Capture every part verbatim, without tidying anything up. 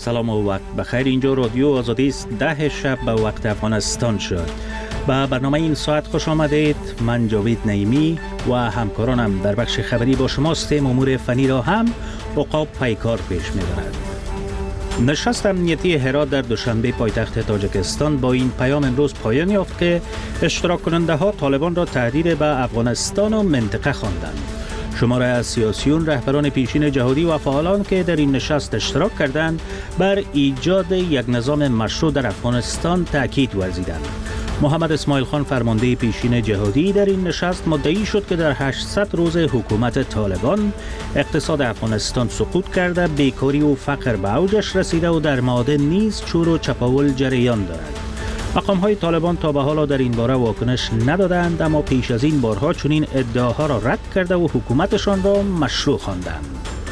سلام و وقت بخیر. اینجا رادیو آزادی است. ده شب به وقت افغانستان شد. به برنامه این ساعت خوش آمدید. من جاوید نعیمی و همکارانم در بخش خبری با شما هستیم. امور فنی را هم عقاب پیکار پیش می‌برد. نشست امنیتی هرات در دوشنبه پایتخت تاجیکستان با این پیام امروز پایان یافت که اشتراک کننده ها طالبان را تهدید به افغانستان و منطقه خواندند. شماره از سیاسیون، رهبران پیشین جهادی و فعالان که در این نشست اشتراک کردند بر ایجاد یک نظام مشروع در افغانستان تاکید ورزیدند. محمد اسماعیل خان فرمانده پیشین جهادی در این نشست مدعی شد که در هشتصد روز حکومت طالبان اقتصاد افغانستان سقوط کرده، بیکاری و فقر به اوجش رسیده و در معادن نیز چور و چپاول جریان دارد. مقام‌های طالبان تا به حالا در این باره واکنش ندادند، اما پیش از این بارها چنین ادعاها را رد کرده و حکومتشان را مشروع خواندند.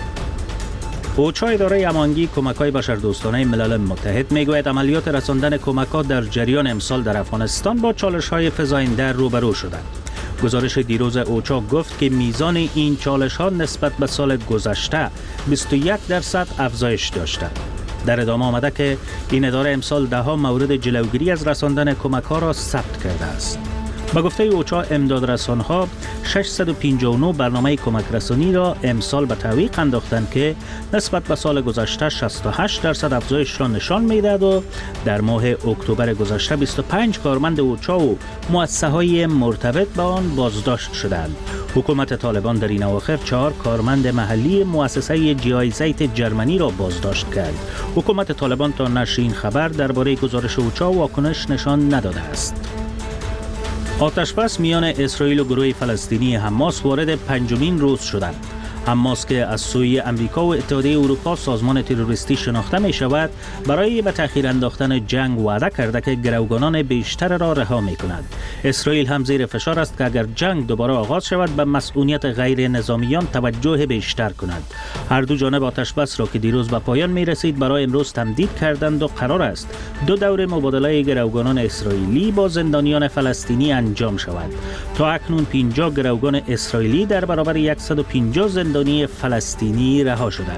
اوچا اداره امانگی کمک‌های بشردوستانه ملل متحد میگوید عملیات رساندن کمک‌ها در جریان امسال در افغانستان با چالش‌های فزاینده روبرو شدند. گزارش دیروز اوچا گفت که میزان این چالش‌ها نسبت به سال گذشته بیست و یک درصد افزایش داشته. در ادامه آمده که این اداره امسال ده ها مورد جلوگیری از رساندن کمک‌ها را ثبت کرده است. با گفته اوچا امدادرسان‌ها ششصد و پنجاه و نه برنامه کمک رسانی را امسال به تعویق انداختند که نسبت به سال گذشته شصت و هشت درصد افزایش را نشان می‌دهد و در ماه اکتبر گذشته بیست و پنج کارمند اوچا و مؤسسه‌های مرتبط با آن بازداشت شدند. حکومت طالبان در این اواخر چهار کارمند محلی مؤسسه جی آی زیت جرمنی را بازداشت کرد. حکومت طالبان تا نشر این خبر درباره گزارش اوچا واکنش نشان نداده است. آتشبس میان اسرائیل و گروه فلسطینی حماس وارد پنجمین روز شدند. حماس که از سوی امریکا و اتحادیه اروپا سازمان تروریستی شناخته می شود، برای به تأخیر انداختن جنگ وعده کرده که گروگانان بیشتر را رها می کند. اسرائیل هم زیر فشار است که اگر جنگ دوباره آغاز شود به مسئولیت غیر نظامیان توجه بیشتر کند. هر دو جانب آتشبس را که دیروز به پایان می رسید برای امروز تمدید کردند و قرار است دو دور مبادله گروگانان اسرائیلی با زندانیان فلسطینی انجام شود. تا اکنون پنجاه گروگان اسرائیلی در برابر صد و پنجاه زندانی فلسطینی رها شدند.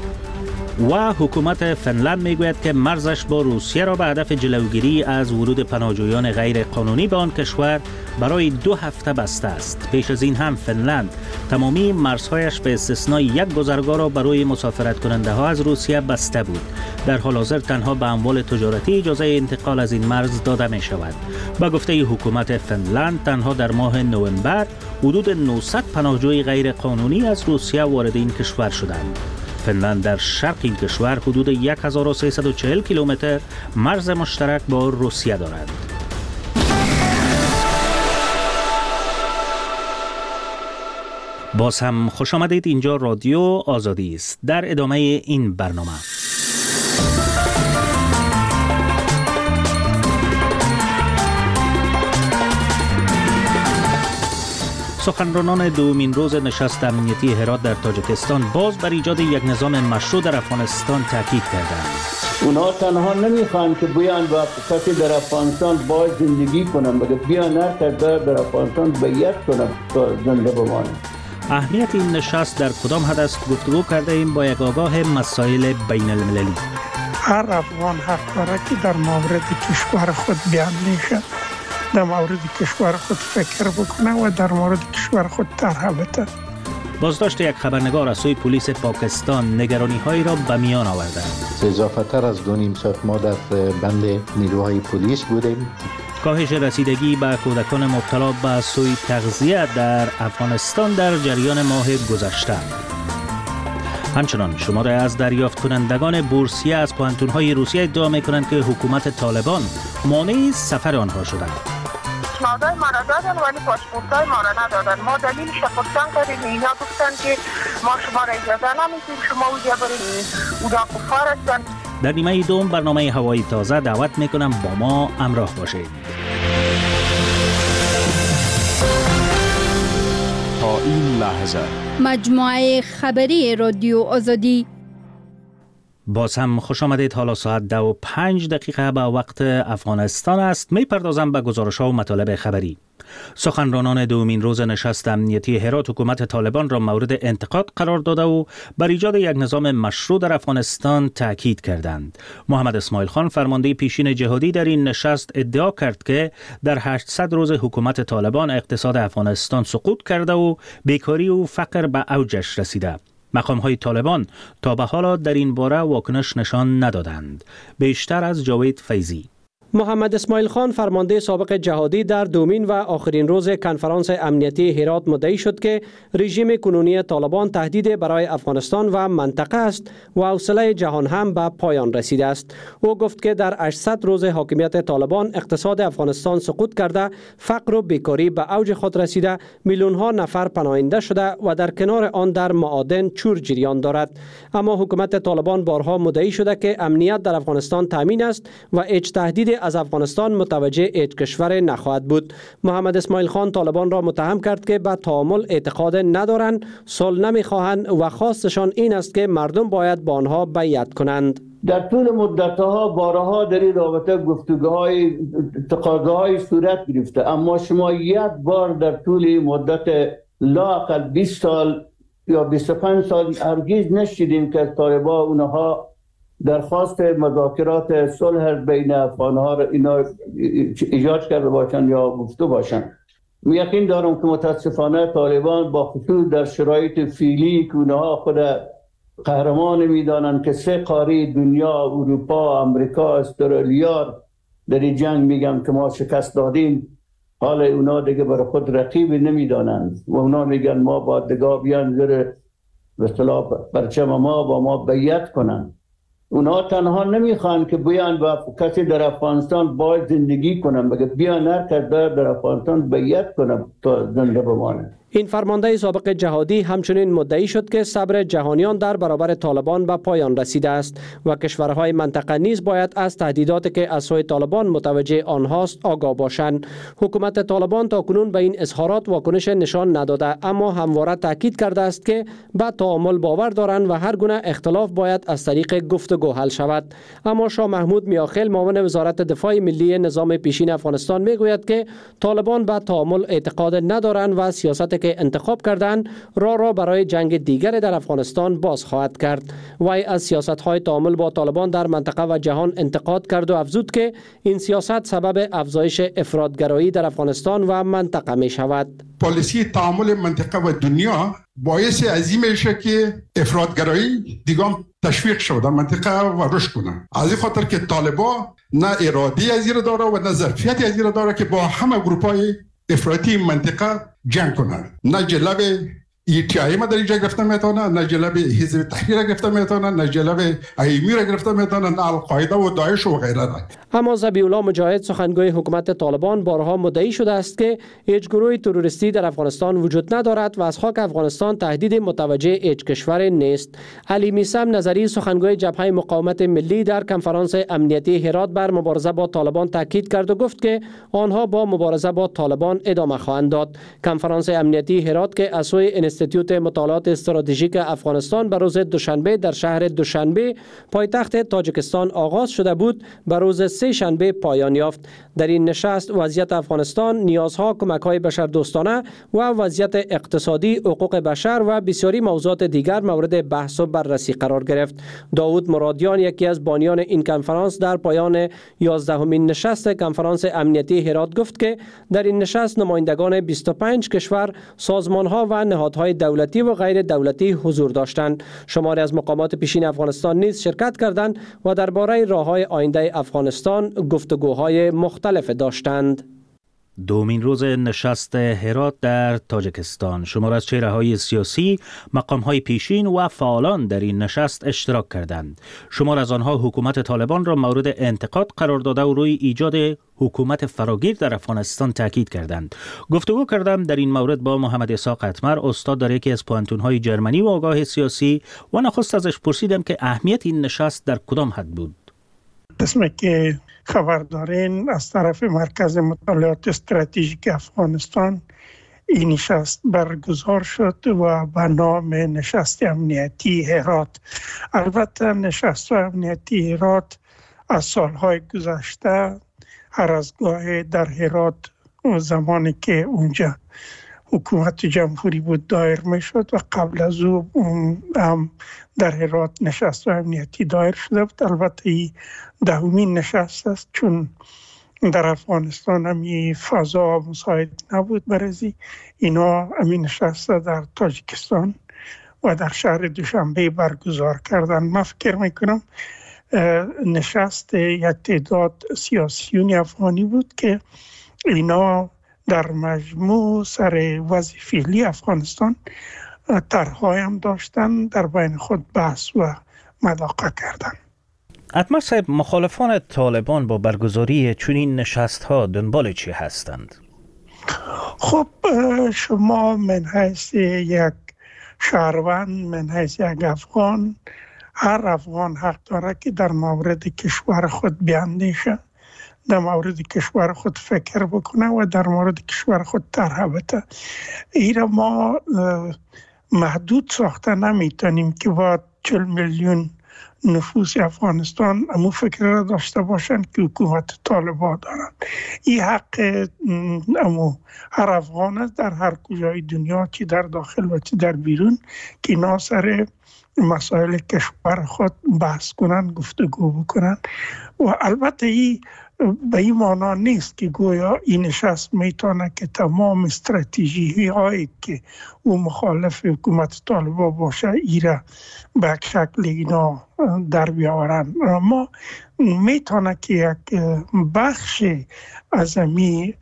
و حکومت فنلند میگوید که مرزش با روسیه را به هدف جلوگیری از ورود پناهجویان غیر قانونی به آن کشور برای دو هفته بسته است. پیش از این هم فنلند تمامی مرزهایش به استثنای یک گذرگاه را برای مسافرت کننده ها از روسیه بسته بود. در حال حاضر تنها به اموال تجارتی اجازه انتقال از این مرز داده می شود. با گفته حکومت فنلند تنها در ماه نوامبر حدود نهصد پناهجوی غیر قانونی از روسیه وارد این کشور شدند. فنلند در شرق این کشور حدود هزار و سیصد و چهل کیلومتر مرز مشترک با روسیه دارد. باز هم خوش آمدید. اینجا رادیو آزادی است. در ادامه این برنامه سخنرانان دومین روز نشست امنیتی هرات در تاجیکستان باز بر ایجاد یک نظام مشروع در افغانستان تاکید کردند. اونا تنها نمیخوان که بیان با کسی در افغانستان باید زندگی کنن، بلکه بیان هر کسی در افغانستان بیعت کنن تا زنده بمانند. اهمیت این نشست در کدام حد است گفتگو کرده ایم با یک آگاه مسائل بین المللی. هر افغان حق دارد که در مورد کشور خود بیان میشه، در مورد کشور خود فکر بکنه و در مورد کشور خود طرح بده. بازداشت یک خبرنگار از سوی پلیس پاکستان نگرانی هایی را به میان آورده. اضافه تر از دو نیم ساعت ما در بند نیروهای پلیس بودیم. کاهش رسیدگی به کودکان مبتلا به سوی تغذیه در افغانستان در جریان ماه گذشته. همچنان شماره از دریافت کنندگان بورسیه از پوهنتون‌های روسیه ادعا می‌کنند که حکومت طالبان مانع سفر آنها شدند. اسنادای ما را دادن ولی پاسپورتای ما را ندادن. ما دلیلش پرسان کردیم، اینا گفتن که ما شما را اجازه نمیدیم شما اونجا برید، اونا کفار هستن. در نیمه دوم برنامه هوایی تازه دعوت میکنم با ما همراه باشید. تا این لحظه مجموعه خبری رادیو آزادی. باز هم خوش آمدید. حالا ساعت ده و پنج دقیقه به وقت افغانستان است. می پردازم به گزارش ها و مطالب خبری. سخنرانان دومین روز نشست امنیتی هرات حکومت طالبان را مورد انتقاد قرار داده و بر ایجاد یک نظام مشروع در افغانستان تاکید کردند. محمد اسماعیل خان فرمانده پیشین جهادی در این نشست ادعا کرد که در هشتصد روز حکومت طالبان اقتصاد افغانستان سقوط کرده و بیکاری و فقر به اوجش رسیده. مقام‌های طالبان تا به حال در این باره واکنش نشان ندادند. بیشتر از جاوید فیضی. محمد اسماعیل خان فرمانده سابق جهادی در دومین و آخرین روز کنفرانس امنیتی هرات مدعی شد که رژیم کنونی طالبان تهدید برای افغانستان و منطقه است و حوصله جهان هم به پایان رسیده است. او گفت که در هشتصد روز حاکمیت طالبان اقتصاد افغانستان سقوط کرده، فقر و بیکاری به اوج خود رسیده، میلیون ها نفر پناهنده شده و در کنار آن در معادن چور جریان دارد. اما حکومت طالبان بارها مدعی شده که امنیت در افغانستان تامین است و هیچ تهدید از افغانستان متوجه هیچ کشور نخواهد بود. محمد اسماعیل خان طالبان را متهم کرد که به تعامل اعتقاد ندارند، صلح نمیخواهند و خواستشان این است که مردم باید با آنها بیعت کنند. در طول مدتها بارها در این رابطه گفتگوهای تقاضاهای صورت گرفته، اما شما یک بار در طول مدت لااقل بیست سال یا بیست و پنج سال هرگز نشیدیم که طالبان اونها درخواست مذاکرات صلح بین افغان‌ها را اینا ایجاد کرده باشند یا گفته باشند. یقین دارم که متاسفانه طالبان با خصوص در شرایط فعلی که اونها خود قهرمان میدانند که سه قاره دنیا، اروپا، امریکا، استرالیا در این جنگ میگم که ما شکست دادیم، حال اونا دیگه برای خود رقیب نمیدانند و اونا میگن ما با دگاه بیان زیر به اصطلاح پرچم ما با ما بیعت کنند. اونا تنها نمیخوان که بیان با کسی در افغانستان باید زندگی کنن، بگه بیان هر کس در افغانستان بیعت کنن تا زنده بمانه. این فرمانده سابق جهادی همچنین مدعی شد که صبر جهانیان در برابر طالبان به پایان رسیده است و کشورهای منطقه نیز باید از تهدیداتی که از سوی طالبان متوجه آنهاست آگاه باشند. حکومت طالبان تاکنون به این اظهارات واکنش نشان نداده، اما همواره تاکید کرده است که به تعامل باور دارند و هر گونه اختلاف باید از طریق گفتگو حل شود. اما شاه محمود میاخیل معاون وزارت دفاع ملی نظام پیشین افغانستان میگوید که طالبان به تعامل اعتقاد ندارند و سیاست که انتخاب کردند راه را برای جنگ دیگر در افغانستان باز خواهد کرد. وی از سیاست‌های تعامل با طالبان در منطقه و جهان انتقاد کرد و افزود که این سیاست سبب افزایش افراطگرایی در افغانستان و منطقه می شود. پالیسی تعامل منطقه و دنیا باعث عظیم میشه که افراطگرایی دیگه تشویق شود در منطقه و رشد کنه. از این خاطر که طالبان نه ارادی از این داره و نه ظرفیت از این داره که با همه گروپ‌های افراطی منطقه جنگ کنن. نه جلب ای تی آی ما در اینجا گرفته میتونه، نه جلب حزب تحریر گرفته میتونه، نه جلب ایمی را گرفته میتونه، نه القاعده و داعش و غیره. اما ذبیح الله مجاهد سخنگوی حکومت طالبان بارها مدعی شده است که هیچ گروه تروریستی در افغانستان وجود ندارد و از خاک افغانستان تهدید متوجه هیچ کشور نیست. علی میثم نظری سخنگوی جبهه مقاومت ملی در کنفرانس امنیتی هرات بر مبارزه با طالبان تاکید کرد و گفت که آنها با مبارزه با طالبان ادامه خواهند داد. کنفرانس امنیتی هرات که از سوی انستیتوت مطالعات استراتژیک افغانستان بر روز دوشنبه در شهر دوشنبه پایتخت تاجیکستان آغاز شده بود، بر روز سه شنبه پایان یافت. در این نشست وضعیت افغانستان، نیازها، کمک‌های بشردوستانه و وضعیت اقتصادی، حقوق بشر و بسیاری موضوعات دیگر مورد بحث و بررسی قرار گرفت. داود مرادیان یکی از بانیان این کنفرانس در پایان یازدهمین نشست کنفرانس امنیتی هرات گفت که در این نشست نمایندگان بیست و پنج کشور، سازمان‌ها و نهادهای دولتی و غیر دولتی حضور داشتند. شماری از مقامات پیشین افغانستان نیز شرکت کردند و درباره راه‌های آینده افغانستان گفتگوهای مختلف داشتند. دومین روز نشست هرات در تاجیکستان، شمار از چهره‌های سیاسی، مقام‌های پیشین و فعالان در این نشست اشتراک کردند. شمار از آنها حکومت طالبان را مورد انتقاد قرار داده و روی ایجاد حکومت فراگیر در افغانستان تاکید کردند. گفتگو کردم در این مورد با محمد اسحاق اتمر، استاد در یکی از پوهنتون‌های جرمنی و آگاه سیاسی، و نخست ازش پرسیدم که اهمیت این نشست در کدام حد بود. قسمی که خبر دارین از طرف مرکز مطالعات استراتژیک افغانستان این نشست برگزار شد و به نام نشست امنیتی هرات. البته نشست امنیتی هرات از سالهای گذشته هر از گاهی در هرات زمانی که اونجا حکومت جمهوری بود دایر می شد و قبل از او هم در هرات نشست امنیتی دایر شده بود. البته این دهمین نشست است، چون در افغانستان همی فضا مساعد نبود برای اینا. همین نشست در تاجیکستان و در شهر دوشنبه برگزار کردن. من فکر میکنم نشست یک تعداد سیاسیون افغانی بود که اینا در مجموع سر وضع فعلی افغانستان طرح‌های هم داشتن، در بین خود بحث و مذاکره کردند. اتمر صاحب، مخالفان طالبان با برگزاری چنین نشست‌ها دنبال چی هستند؟ خب شما من حیث یک شهروند، من حیث یک افغان، هر افغان حق داره که در مورد کشور خود بیاندیشه، در مورد کشور خود فکر بکنه و در مورد کشور خود طرح بده. ایرا ما محدود ساخته نمیتونیم که با چهل میلیون نفوس افغانستان امو فکر را داشته باشن که حکومت طالبان دارن. این حق امو هر افغان است در هر کجای دنیا، چی در داخل و چی در بیرون، که اینا سر مسائل کشور خود بحث کنن، گفتگو بکنن. و البته این به این معنا نیست که گویا این نشست میتونه که تمام استراتژی هایی که او مخالف حکومت طالبان باشه ایره به شکل اینا در بیاورن. اما میتونه که یک بخش از امی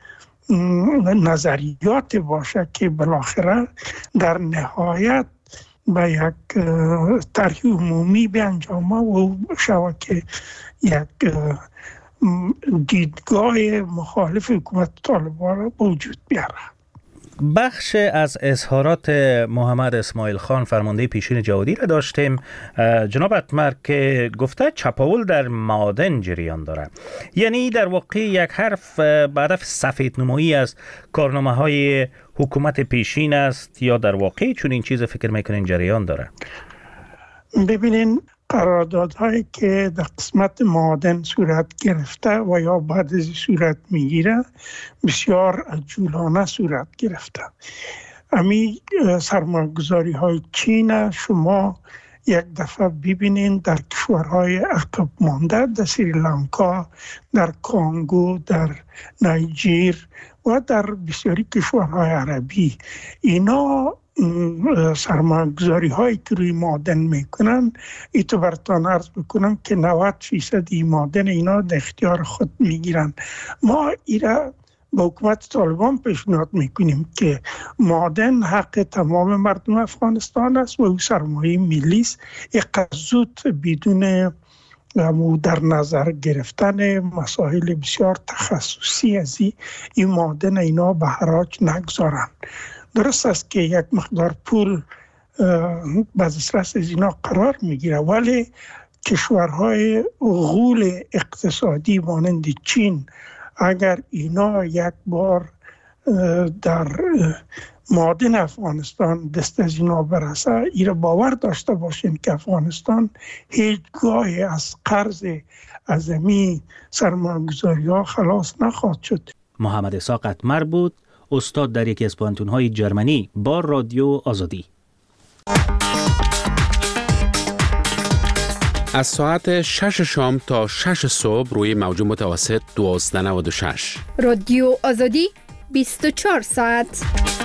نظریات باشه که بالاخره در نهایت به یک طرح عمومی بیانجامه و شود که یک دیدگاه مخالف حکومت طالبان را وجود بیاره. بخش از اظهارات محمد اسماعیل خان فرمانده پیشین جهادی را داشتیم. جناب اتمر که گفته چپاول در معادن جریان داره، یعنی در واقع یک حرف به هدف سفید نمایی از کارنامه های حکومت پیشین است، یا در واقع چون این چیز فکر میکنین جریان داره؟ ببینین، قراردادهایی که در قسمت معادن صورت گرفته و یا بعد از صورت میگیره بسیار عجولانه صورت گرفته. امی سرمایه‌گذاری های چین شما یک دفعه ببینین در کشورهای عقب مانده، در سریلانکا، در کانگو، در نایجیر و در بسیاری کشورهای عربی، اینا سرمایه‌گذاری هایی که روی معادن میکنن، ایتو براتون عرض بکنم که نود فیصد این معادن اینا در اختیار خود میگیرن. ما ایرا با حکومت طالبان پیشنهاد میکنیم که معادن حق تمام مردم افغانستان است و او سرمایه ملی است. اقصود بدون در نظر گرفتن مسائل بسیار تخصصی از این معادن اینا به حراج نگذارن. درست است که یک مقدار پول به دسترس از اینا قرار میگیره، ولی کشورهای غول اقتصادی مانند چین اگر اینا یک بار در معادن افغانستان دست از اینا برسه، اینا باور داشته باشین که افغانستان هیچگاه از قرض عظیمی سرمایه‌گذاری ها خلاص نخواهد شد. محمد اسحاق اتمر بود، استاد در یکی از پانتون‌های جرمنی با رادیو آزادی. از ساعت شش شام تا شش صبح روی موج متوسط دوازده و نود و شش. رادیو آزادی بیست و چهار ساعت.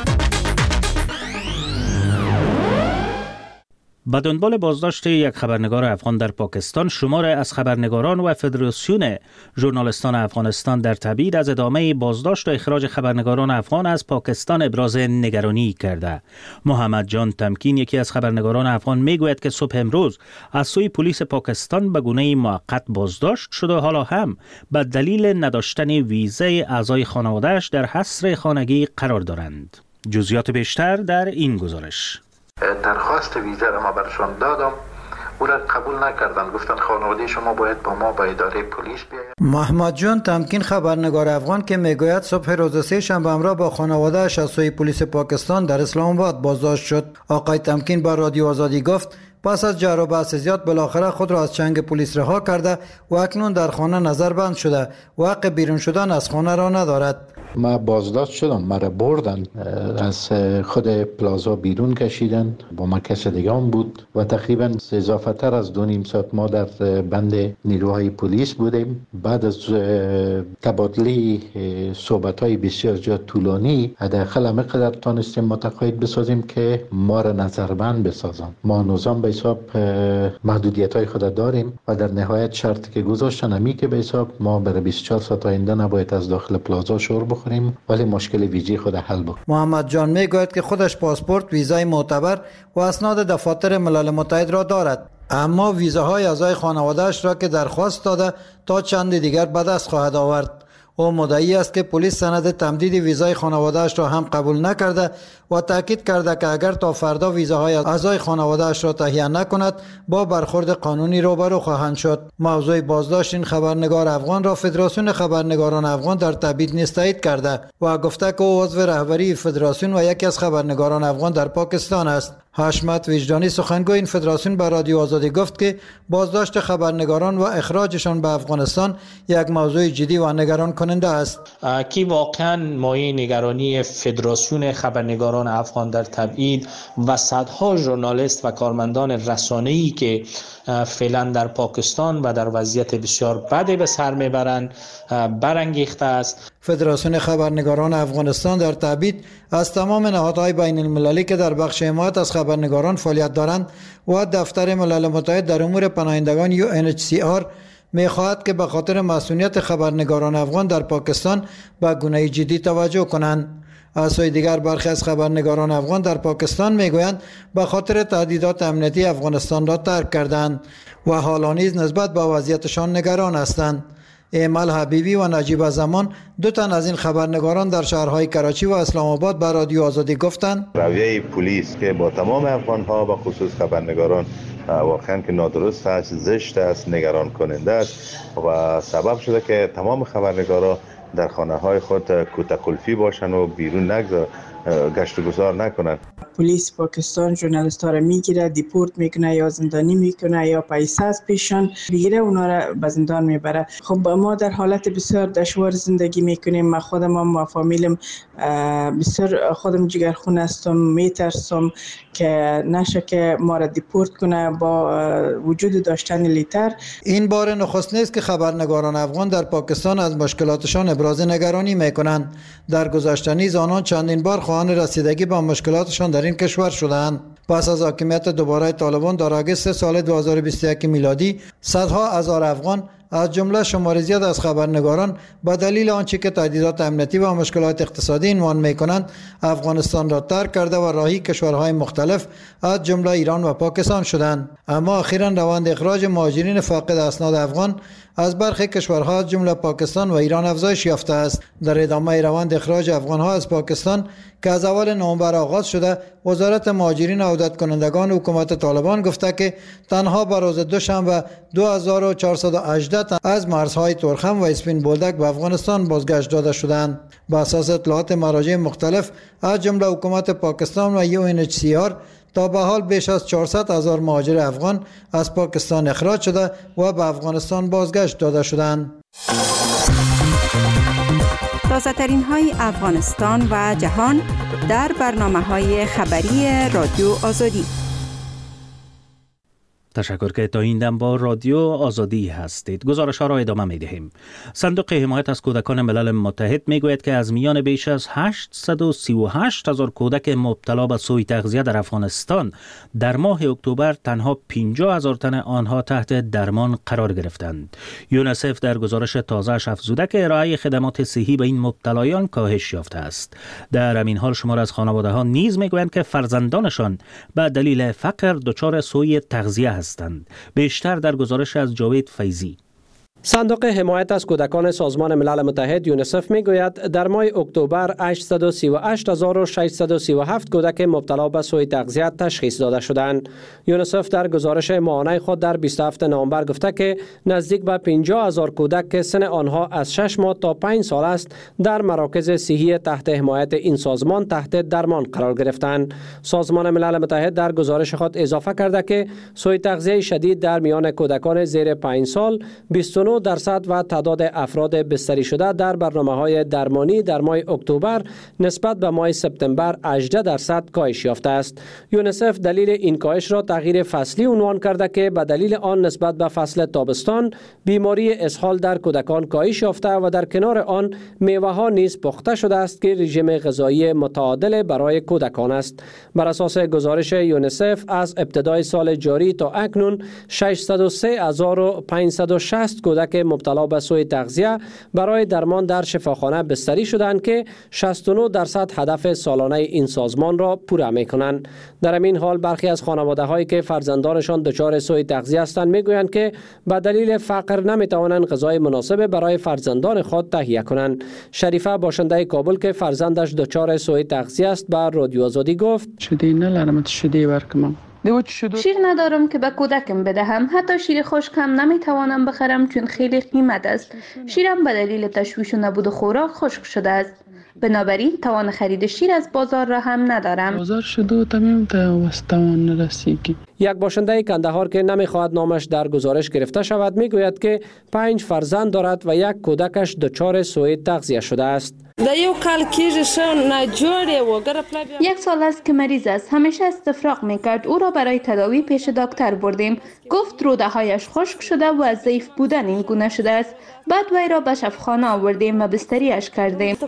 به دنبال بازداشت یک خبرنگار افغان در پاکستان، شمار از خبرنگاران و فدراسیون ژورنالیستان افغانستان در تبعید از ادامه بازداشت و اخراج خبرنگاران افغان از پاکستان ابراز نگرانی کرده. محمد جان تمکین، یکی از خبرنگاران افغان، میگوید که صبح امروز از سوی پلیس پاکستان به گونه موقت بازداشت شده و حالا هم به دلیل نداشتن ویزه اعضای خانواده‌اش در حصر خانگی قرار دارند. جزئیات بیشتر در این گزارش. درخواست ویزا را ما برشان دادم، او را قبول نکردن، گفتن خانواده شما باید با ما با اداره پلیس بیاید. محمد جان تمکین، خبرنگار افغان که میگوید صبح روز سه شنبه همراه با خانواده‌اش از سوی پلیس پاکستان در اسلام آباد بازداشت شد. آقای تمکین با رادیو آزادی گفت پس از جر و بحث زیاد بالاخره خود را از چنگ پلیس رها کرده و اکنون در خانه نظربند شده و حق بیرون شدن از خانه را ندارد. ما بازداشت شدم، مرا بردن از خود پلازا بیرون کشیدن، با ما کس دیگه هم بود و تقریبا اضافه تر از دو نیم ساعت ما در بند نیروهای پلیس بودیم. بعد از تبادله صحبت های بسیار زیاد طولانی حداقل همه قدر تانستیم متقاعد بسازیم که ما را نظربند بسازن. ما نظام به حساب محدودیت های خود داریم و در نهایت شرطی که گذاشتن همی که به حساب ما برای بیست و چهار ساعت آینده نباید از داخل پلازا شور بخوریم ولی مشکل ویزی خود حل بکنیم. محمد جان میگوید که خودش پاسپورت، ویزای معتبر و اسناد دفاتر ملل متحد را دارد، اما ویزاهای اعضای خانواده‌اش را که درخواست داده تا چند دیگر به دست خواهد آورد. او مدعی است که پلیس سند تمدید ویزای خانواده‌اش را هم قبول نکرده و تاکید کرده که اگر تا فردا ویزاهای اعضای خانواده‌اش را تهیه نکند با برخورد قانونی روبرو خواهند شد. موضوع بازداشت این خبرنگار افغان را فدراسیون خبرنگاران افغان در تبعید نیز تایید کرده و گفته که او عضو رهبری فدراسیون و یکی از خبرنگاران افغان در پاکستان است. حشمت وجدانی سخنگوی این فدراسیون به رادیو آزادی گفت که بازداشت خبرنگاران و اخراجشان به افغانستان یک موضوع جدی و نگران کننده است. کی واقعا مایه نگرانی فدراسیون خبرنگاران افغان در تبعید و صدها ژورنالیست و کارمندان رسانه‌ای که فعلا در پاکستان و در وضعیت بسیار بدی به سر میبرند برانگیخته است. فدراسیون خبرنگاران افغانستان در تبعید از تمام نهادهای بین المللی که در بخش حمایت از خبرنگاران فعالیت دارند و دفتر ملل متحد در امور پناهندگان یو ان اچ سی آر می‌خواهد که به خاطر مسئولیت خبرنگاران افغان در پاکستان به گونه جدی توجه کنند. از سوی دیگر برخی از خبرنگاران افغان در پاکستان میگویند به خاطر تهدیدات امنیتی افغانستان را ترک کردند و حالا نیز نسبت به وضعیتشان نگران هستند. ایمل حبیبی و نجیب زمان دو تن از این خبرنگاران در شهرهای کراچی و اسلام آباد به رادیو آزادی گفتند رویه پلیس که با تمام افغان‌ها و خصوص خبرنگاران واقعا که نادرست است، زشت است، نگران کننده است و سبب شده که تمام خبرنگارا در خانه‌های خود کوتاکلفی باشن و بیرون نگذار گشت و گذار نکنن. پلیس پاکستان ژورنالیست ها را میگیره، دیپورت میکنه یا زندانی میکنه یا پیسه از پیشان بگیره اونا را به زندان میبره. خب ما در حالت بسیار دشوار زندگی میکنیم. من خودم و فامیلم بسیار خودم جگرخون هستم، میترسم که نشه که ما را دیپورت کنه با وجود داشتن لیتر. این بار نخست نیست که خبرنگاران افغان در پاکستان از مشکلاتشان ابراز نگرانی میکنند. در گذشته نیز آنان چندین بار خواهان رسیدگی به مشکلاتشان در این کشور شدند. پس از حاکمیت دوباره طالبان در آگوست سال دو هزار و بیست و یک میلادی صدها هزار افغان از جمله شمار زیاد از خبرنگاران به دلیل آنچه که تهدیدات امنیتی و مشکلات اقتصادی عنوان می‌کنند افغانستان را ترک کرده و راهی کشورهای مختلف از جمله ایران و پاکستان شدند. اما اخیراً روند اخراج مهاجرین فاقد اسناد افغان از برخی کشورها از جمله پاکستان و ایران افزایش یافته است. در ادامه روند اخراج افغانها از پاکستان که از اول نوامبر آغاز شده، وزارت مهاجرین و عودت کنندگان حکومت طالبان گفته که تنها بر روز دوشنبه دو هزار و چهارصد و هجده تن از مرزهای تورخم و اسپین بولدک به افغانستان بازگشت داده شدند. بر اساس اطلاعات مراجع مختلف از جمله حکومت پاکستان و یو ان اچ سی آر تا به حال بیش از چهارصد هزار مهاجر افغان از پاکستان اخراج شده و به افغانستان بازگشت داده شدند. تازه ترین های افغانستان و جهان در برنامه های خبری رادیو آزادی. تشکر که تا این دم با رادیو آزادی هستید. گزارش ها را ادامه می دهیم. صندوق حمایت از کودکان ملل متحد می گوید که از میان بیش از هشتصد و سی و هشت هزار کودک مبتلا به سوء تغذیه در افغانستان در ماه اکتبر تنها پنجاه هزار تن آنها تحت درمان قرار گرفتند. یونیسف در گزارش تازه‌اش افزوده که ارائه خدمات صحی به این مبتلایان کاهش یافته است. در همین حال شمار از خانواده ها نیز می گویند که فرزندانشان به دلیل فقر دچار سوء تغذیه هستند. بیشتر در گزارش از جاوید فیضی. صندوق حمایت از کودکان سازمان ملل متحد یونیسف میگوید در ماه اکتبر هشتصد و سی و هشت هزار و ششصد و سی و هفت کودک مبتلا به سوء تغذیه تشخیص داده شدند. یونیسف در گزارش ماهانه خود در بیست و هفتم نوامبر گفته که نزدیک به پنجاه هزار کودک که سن آنها از شش ماه تا پنج سال است در مراکز صحی تحت حمایت این سازمان تحت درمان قرار گرفتند. سازمان ملل متحد در گزارش خود اضافه کرده که سوء تغذیه شدید در میان کودکان زیر پنج سال بیست و نه نه درصد و تعداد افراد بستری شده در برنامه‌های درمانی در ماه اکتبر نسبت به ماه سپتامبر هجده درصد کاهش یافته است. یونیسف دلیل این کاهش را تغییر فصلی عنوان کرده که به دلیل آن نسبت به فصل تابستان بیماری اسهال در کودکان کاهش یافته و در کنار آن میوه‌ها نیز پخته شده است که رژیم غذایی متعادل برای کودکان است. بر اساس گزارش یونیسف از ابتدای سال جاری تا اکنون ششصد و سه هزار و پانصد و شصت کودک مبتلا به سوء تغذیه برای درمان در شفاخانه بستری شدند که شصت و نه درصد هدف سالانه این سازمان را پوره می‌کنند. در همین حال برخی از خانواده‌هایی که فرزندانشان دچار سوء تغذیه هستند می‌گویند که به دلیل فقر نمی‌توانند غذای مناسب برای فرزندان خود تهیه کنند. شریفه باشنده کابل که فرزندش دچار سوء تغذیه است به رادیو آزادی گفت: شیدی نلرم شیدی ورکم. شیر ندارم که به کودکم بدهم. حتی شیر خشک هم نمیتوانم بخرم چون خیلی قیمت است. شیرم به دلیل تشویش و نبود خوراک خشک شده است. بنابراین توان خرید شیر از بازار را هم ندارم. بازار شده تمام توان نرسیگی. یک باشنده کندهار که نمیخواهد نامش در گزارش گرفته شود میگوید که پنج فرزند دارد و یک کودکش دچار سوء تغذیه شده است. یک سال است که مریض است. همیشه استفراغ میکرد. او را برای تداوی پیش دکتر بردیم. گفت روده هایش خشک شده و از ضعیف بودن این گونه شده است. بعد وی را به شفاخانه آوردیم و بستریش کردیم.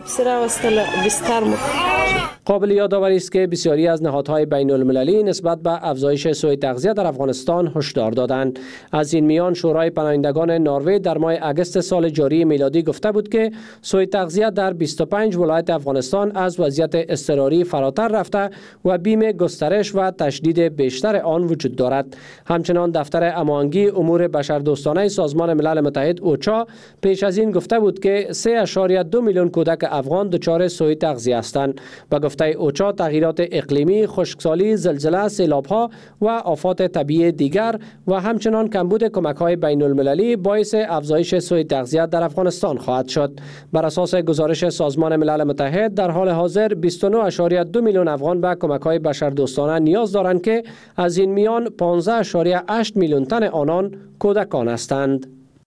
قابل یادآوری است که بسیاری از نهادهای بین المللی نسبت به افزایش سوء تغذیه در افغانستان هشدار دادند. از این میان شورای پناهندگان نروژ در ماه اگست سال جاری میلادی گفته بود که سوء تغذیه در بیست و پنج ولایت افغانستان از وضعیت اضطراری فراتر رفته و بیم گسترش و تشدید بیشتر آن وجود دارد. همچنان دفتر هماهنگی امور بشردوستانه سازمان ملل متحد اوچا پیش از این گفته بود که سه و دو میلیون کودک افغان دچار سوء تغذیه هستند. با گفته اوچا تغییرات اقلیمی، خشکسالی، زلزله، سیلاب‌ها و آفات طبیعی دیگر و همچنان کمبود کمک‌های بین المللی باعث افزایش سوء تغذیه در افغانستان خواهد شد. بر اساس گزارش سازمان ملل متحد در حال حاضر بیست و نه و دو میلیون افغان به کمک‌های بشردوستانه نیاز دارند که از این میان پانزده و هشت میلیون تن آنان کودکان هستند.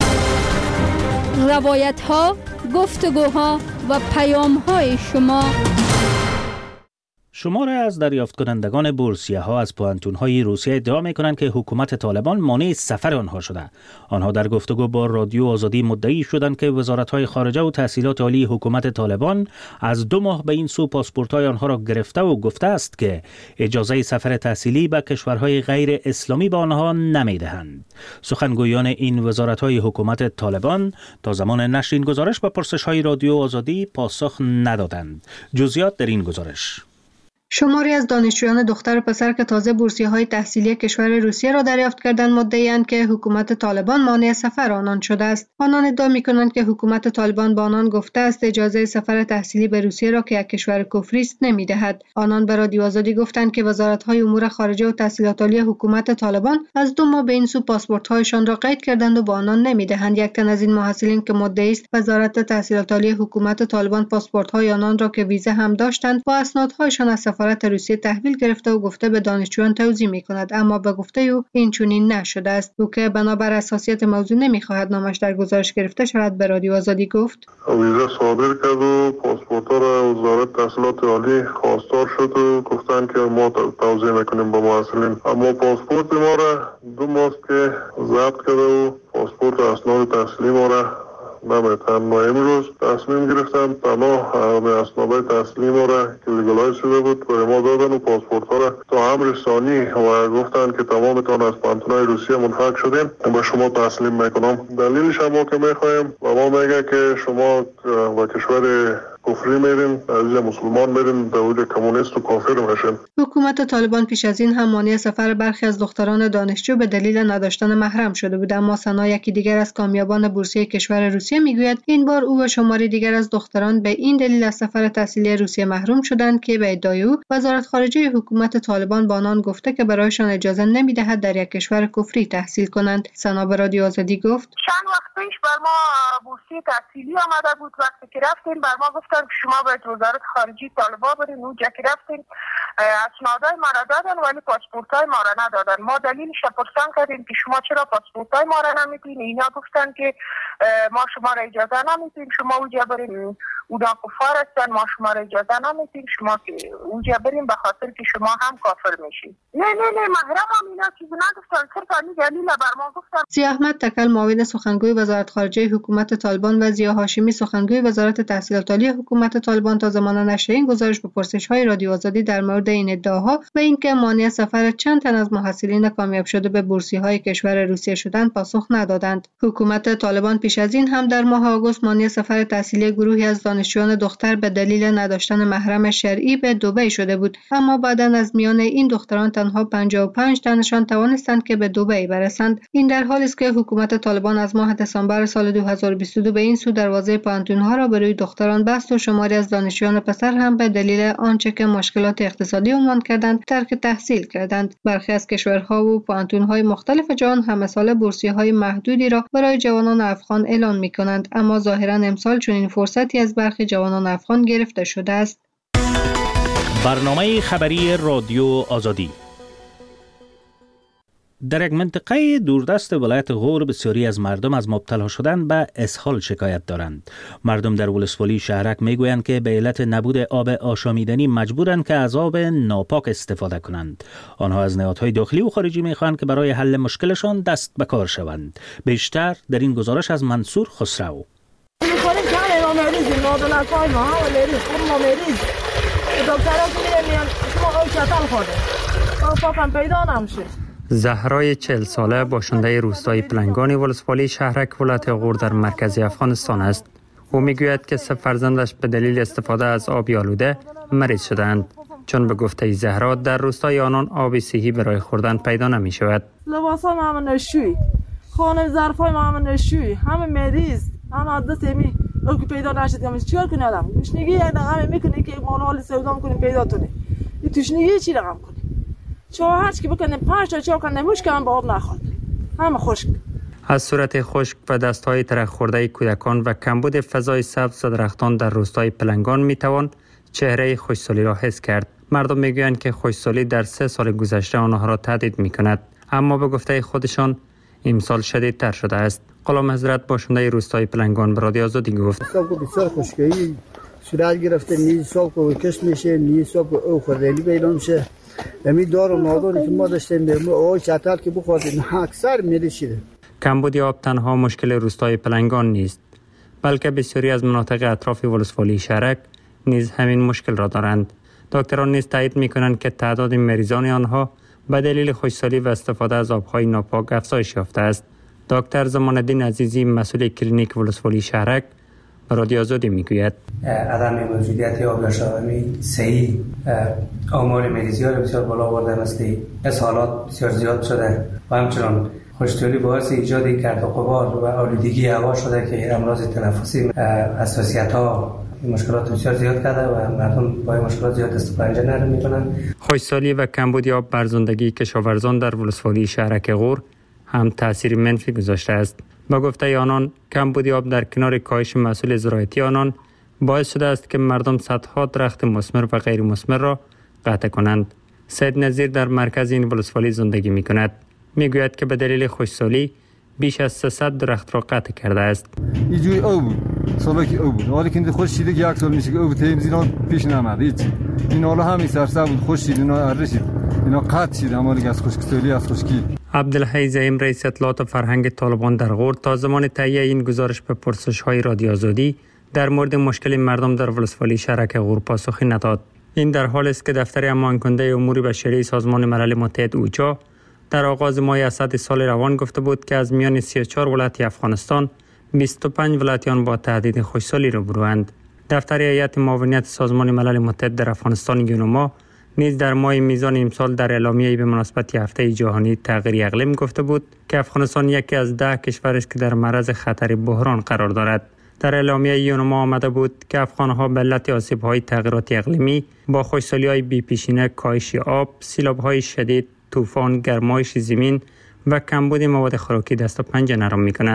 روایت ها، گفتگوها و پیام های شما. شماره از دریافت کنندگان بورسیه ها از پوانتون های روسیه ادعا می کنند که حکومت طالبان مانع سفر آنها شده. آنها در گفتگو با رادیو آزادی مدعی شدند که وزارت های خارجه و تحصیلات عالی حکومت طالبان از دو ماه به این سو پاسپورت های آنها را گرفته و گفته است که اجازه سفر تحصیلی به کشورهای غیر اسلامی به آنها نمی دهند. سخنگویان این وزارت های حکومت طالبان تا زمان نشر این گزارش به پرسش های رادیو آزادی پاسخ ندادند. جزئیات در این گزارش. شماری از دانشجویان دختر و پسر که تازه بورسیه‌های تحصیلی کشور روسیه را دریافت کردند مدعی‌اند که حکومت طالبان مانع سفر آنان شده است. آنان ادعا می‌کنند که حکومت طالبان به آنان گفته است اجازه سفر تحصیلی به روسیه را که یک کشور کفری است نمی‌دهد. آنان به رادیو آزادی گفتند که وزارت‌های امور خارجه و تحصیلات عالی حکومت طالبان از دو ماه به این سو پاسپورت‌هایشان را قید کردند و به آنان نمی‌دهند. یک تن از این محصلین که مدعی است وزارت تحصیلات عالی حکومت طالبان پاسپورت‌های آنان را که ویزا هم داشتند با اسنادهایشان از سفارت روسیه تحویل گرفته و گفته به دانشجویان توضیح می‌کند، اما به گفته او این چنین نشده است. او که بنابر حساسیت موضوع نمی‌خواهد نامش در گزارش گرفته شود به رادیو آزادی گفت: ویزا صادر کرد و پاسپورت‌ها را وزارت تحصیلات عالی خواستار شد و گفتند که ما توضیح می‌کنیم با محصلین، اما پاسپورت ما را دو ماه که ضبط کرده و پاسپورت و اسناد تحصیلی ما را نمیتن. ما امروز تصمیم گرفتم تمام اسناد تحصیلی ما را که لیگالایز شده بود برای ما دادن و پاسپورت ها را تا امر ثانی و گفتن که تمامتان از پانتونای روسیه منفک شدیم به شما تسلیم میکنم. دلیلش هم ما که میخوایم و ما میگه که شما و کشور کفری میرین، عزیز مسلمان میرین، دولت کمونیست و کافر میشین. حکومت طالبان پیش از این هم مانع سفر برخی از دختران دانشجو به دلیل نداشتن محرم شده بود، اما سنا یکی دیگر از کامیابان بورسیه کشور روسیه میگوید این بار او و شماری دیگر از دختران به این دلیل از سفر تحصیلی روسیه محروم شدند که به ادعای او وزارت خارجه حکومت طالبان با آنان گفته که برایشان اجازه نمیدهد در یک کشور کفری تحصیل کنند. سنا به رادیو آزادی گفت: چند وقت پیش بر ما بورسیه تحصیلی آمده بود، وقتی که رفتیم بر ما گفت گفتن که شما باید وزارت خارجه طالبان برین. اونجا که رفتیم اسنادای ما را دادن ولی پاسپورتای ما را ندادن. ما دلیلش پرسان کردیم که شما چرا پاسپورتای ما را نمیدین؟ اینا گفتن که ما شما را اجازه نمیدیم شما اونجا برین، اونا کفار هستن، ما شما را اجازه نمیدیم شما که اونجا بریم به خاطر که شما هم کافر میشین. نه نه نه محرم هم اینا چیزی نگفتن، صرف همین دلیل بر ما گفتن. ضیا احمد تکل معاون سخنگوی وزارت خارجه حکومت طالبان و ضیا هاشمی سخنگوی وزارت تحصیلات عالی حکومت طالبان تا زمان نشر این گزارش به پرسش‌های رادیو آزادی در مورد این ادعاها و اینکه مانع سفر چند تن از محصلین کامیاب شده به بورسیه‌های کشور روسیه شدند پاسخ ندادند. حکومت طالبان پیش از این هم در ماه آگوست مانع سفر تحصیلی گروهی از دانشجویان دختر به دلیل نداشتن محرم شرعی به دبی شده بود، اما بعداً از میان این دختران تنها پنجاه و پنج تنشان توانستند که به دبی برسند. این در حالی است که حکومت طالبان از ماه دسامبر سال دو هزار و بیست و دو به این سو دروازه پانتون‌ها را برای دختران بست و شماری از دانشجویان پسر هم به دلیل آنچه که مشکلات اقتصادی عنوان کردند ترک تحصیل کردند. برخی از کشورها و پانتون‌های مختلف جهان همه ساله بورسیه‌های محدودی را برای جوانان افغان اعلان می‌کنند، اما ظاهراً امسال چنین فرصتی از برخی جوانان افغان گرفته شده است. برنامه خبری رادیو آزادی. در یک منطقه دوردست ولایت غور بسیاری از مردم از مبتلا شدن به اسهال شکایت دارند. مردم در ولسوالی شهرک میگویند که به علت نبود آب آشامیدنی مجبورند که از آب ناپاک استفاده کنند. آنها از نهادهای داخلی و خارجی میخواهند که برای حل مشکلشان دست به کار شوند. بیشتر در این گزارش از منصور خسرو. زهرای چهل ساله باشنده روستای پلنگانی ولسوالی شهرک ولایت غور در مرکز افغانستان است. او میگوید که سه فرزندش به دلیل استفاده از آب آلوده مریض شدند، چون به گفته زهرا در روستای آنان آب صحی برای خوردن پیدا نمی شود. لباسای ما هم نشوی، خانه ظرفای ما هم نشوی، همه مریض، همه عادت می او که پیدا نشد همه چیکار کنی آدم؟ تشنگی یک دقیقه میکنی که مانوال سودا میکنی پیدا کنی. این تشنگی چی رقم کنی؟ چاه هرچی که بکنه پنج تا چاه کنه مشکل به آب نخورد. همه خشک. از صورت خشک و دستهای ترک خورده کودکان و کمبود فضای سبز و درختان در روستای پلنگان میتوان چهره خشکسالی را حس کرد. مردم میگویند که خشکسالی در سه سال گذشته آنها را تهدید میکند، اما به گفته خودشان امسال شدیدتر شده است. غلام حضرت باشنده روستای پلنگان به رادیو آزادی گفت: سالگو بسیار خشکی صورت گرفته، نیز سالگو کش میشه، نیز سالگو او خوردنی پیدا میشه. امی دار و ناداری که ما داشتیم به آی چتر که بخوردیم اکثر میلی شده. کمبود آب تنها مشکل روستای پلنگان نیست، بلکه بسیاری از مناطق اطراف ولسوالی شهرک نیز همین مشکل را دارند. دکتران نیز تایید میکنند که تعداد مریضان آنها به دلیل خشکسالی و استفاده از آبهای ناپاک افزایش یافته است. دکتر زمان الدین عزیزی مسئول کلینیک ولسوالی شهرک به رادیو آزادی میگوید: عدم موجودیت آب آشامی صحیح آمار مریضی ها بسیار بالا آورده، مثل اسهالات بسیار زیاد شده و همچنان خشکسالی باعث ایجاد گرد و غبار و آلودگی هوا شده که امراض تنفسی، حساسیت ها، مشکلات بسیار زیاد کرده و مردم با این مشکلات زیاد دست و پنجه نرم میتونن. خشکسالی و کمبود آب بر زندگی کشاورزان در ولسوالی شهرک غور هم تاثیر منفی گذاشته است. با گفته آنان کمبود آب در کنار کاهش محصول زراعتی آنان باعث شده است که مردم صدها درخت مثمر و غیر مثمر را قطع کنند. سید نظیر در مرکز این ولسوالی زندگی می کند. می گوید که به دلیل خشکسالی بیش از سیصد درخت را قطع کرده است. اینجوری او بود، سالکی او بود. حالا که خشکیده یک سال میشه که او تیمز اینا پیش نمیاد. هیچ. این حالا همین سرسبز بود، خشکید اینا ارشید. اینا قطع شد اما دیگه از خشکسالی از خشکی. عبدالحی زعیم رئیس اطلاعات فرهنگ طالبان در غور تا زمان تهیه این گزارش به پرسش‌های رادیو آزادی در مورد مشکل مردم در ولسوالی شهرک غور پاسخی نداد. این در حالی است که دفتر امان کننده امور بشری سازمان ملل متحد اوچا در آغاز ماه اسد سال روان گفته بود که از میان سی و چهار ولایت افغانستان بیست و پنج ولایتیان با تهدید خشکسالی روبروند. دفتر هیئت معاونت سازمان ملل متحد در افغانستان یونما نیز در ماه میزان امسال در اعلامیه‌ای به مناسبت هفته جهانی تغییر اقلیم گفته بود که افغانستان یکی از ده کشور است که در معرض خطر بحران قرار دارد. در اعلامیه یونما آمده بود که افغان‌ها به علت آسیب‌های تغییرات اقلیمی با خشکسالی‌های بی‌پیشینه، کاهش آب، سیلاب‌های شدید، طوفان، گرمایش زمین و کمبود مواد خوراکی دست و پنجه نرم می‌کنند.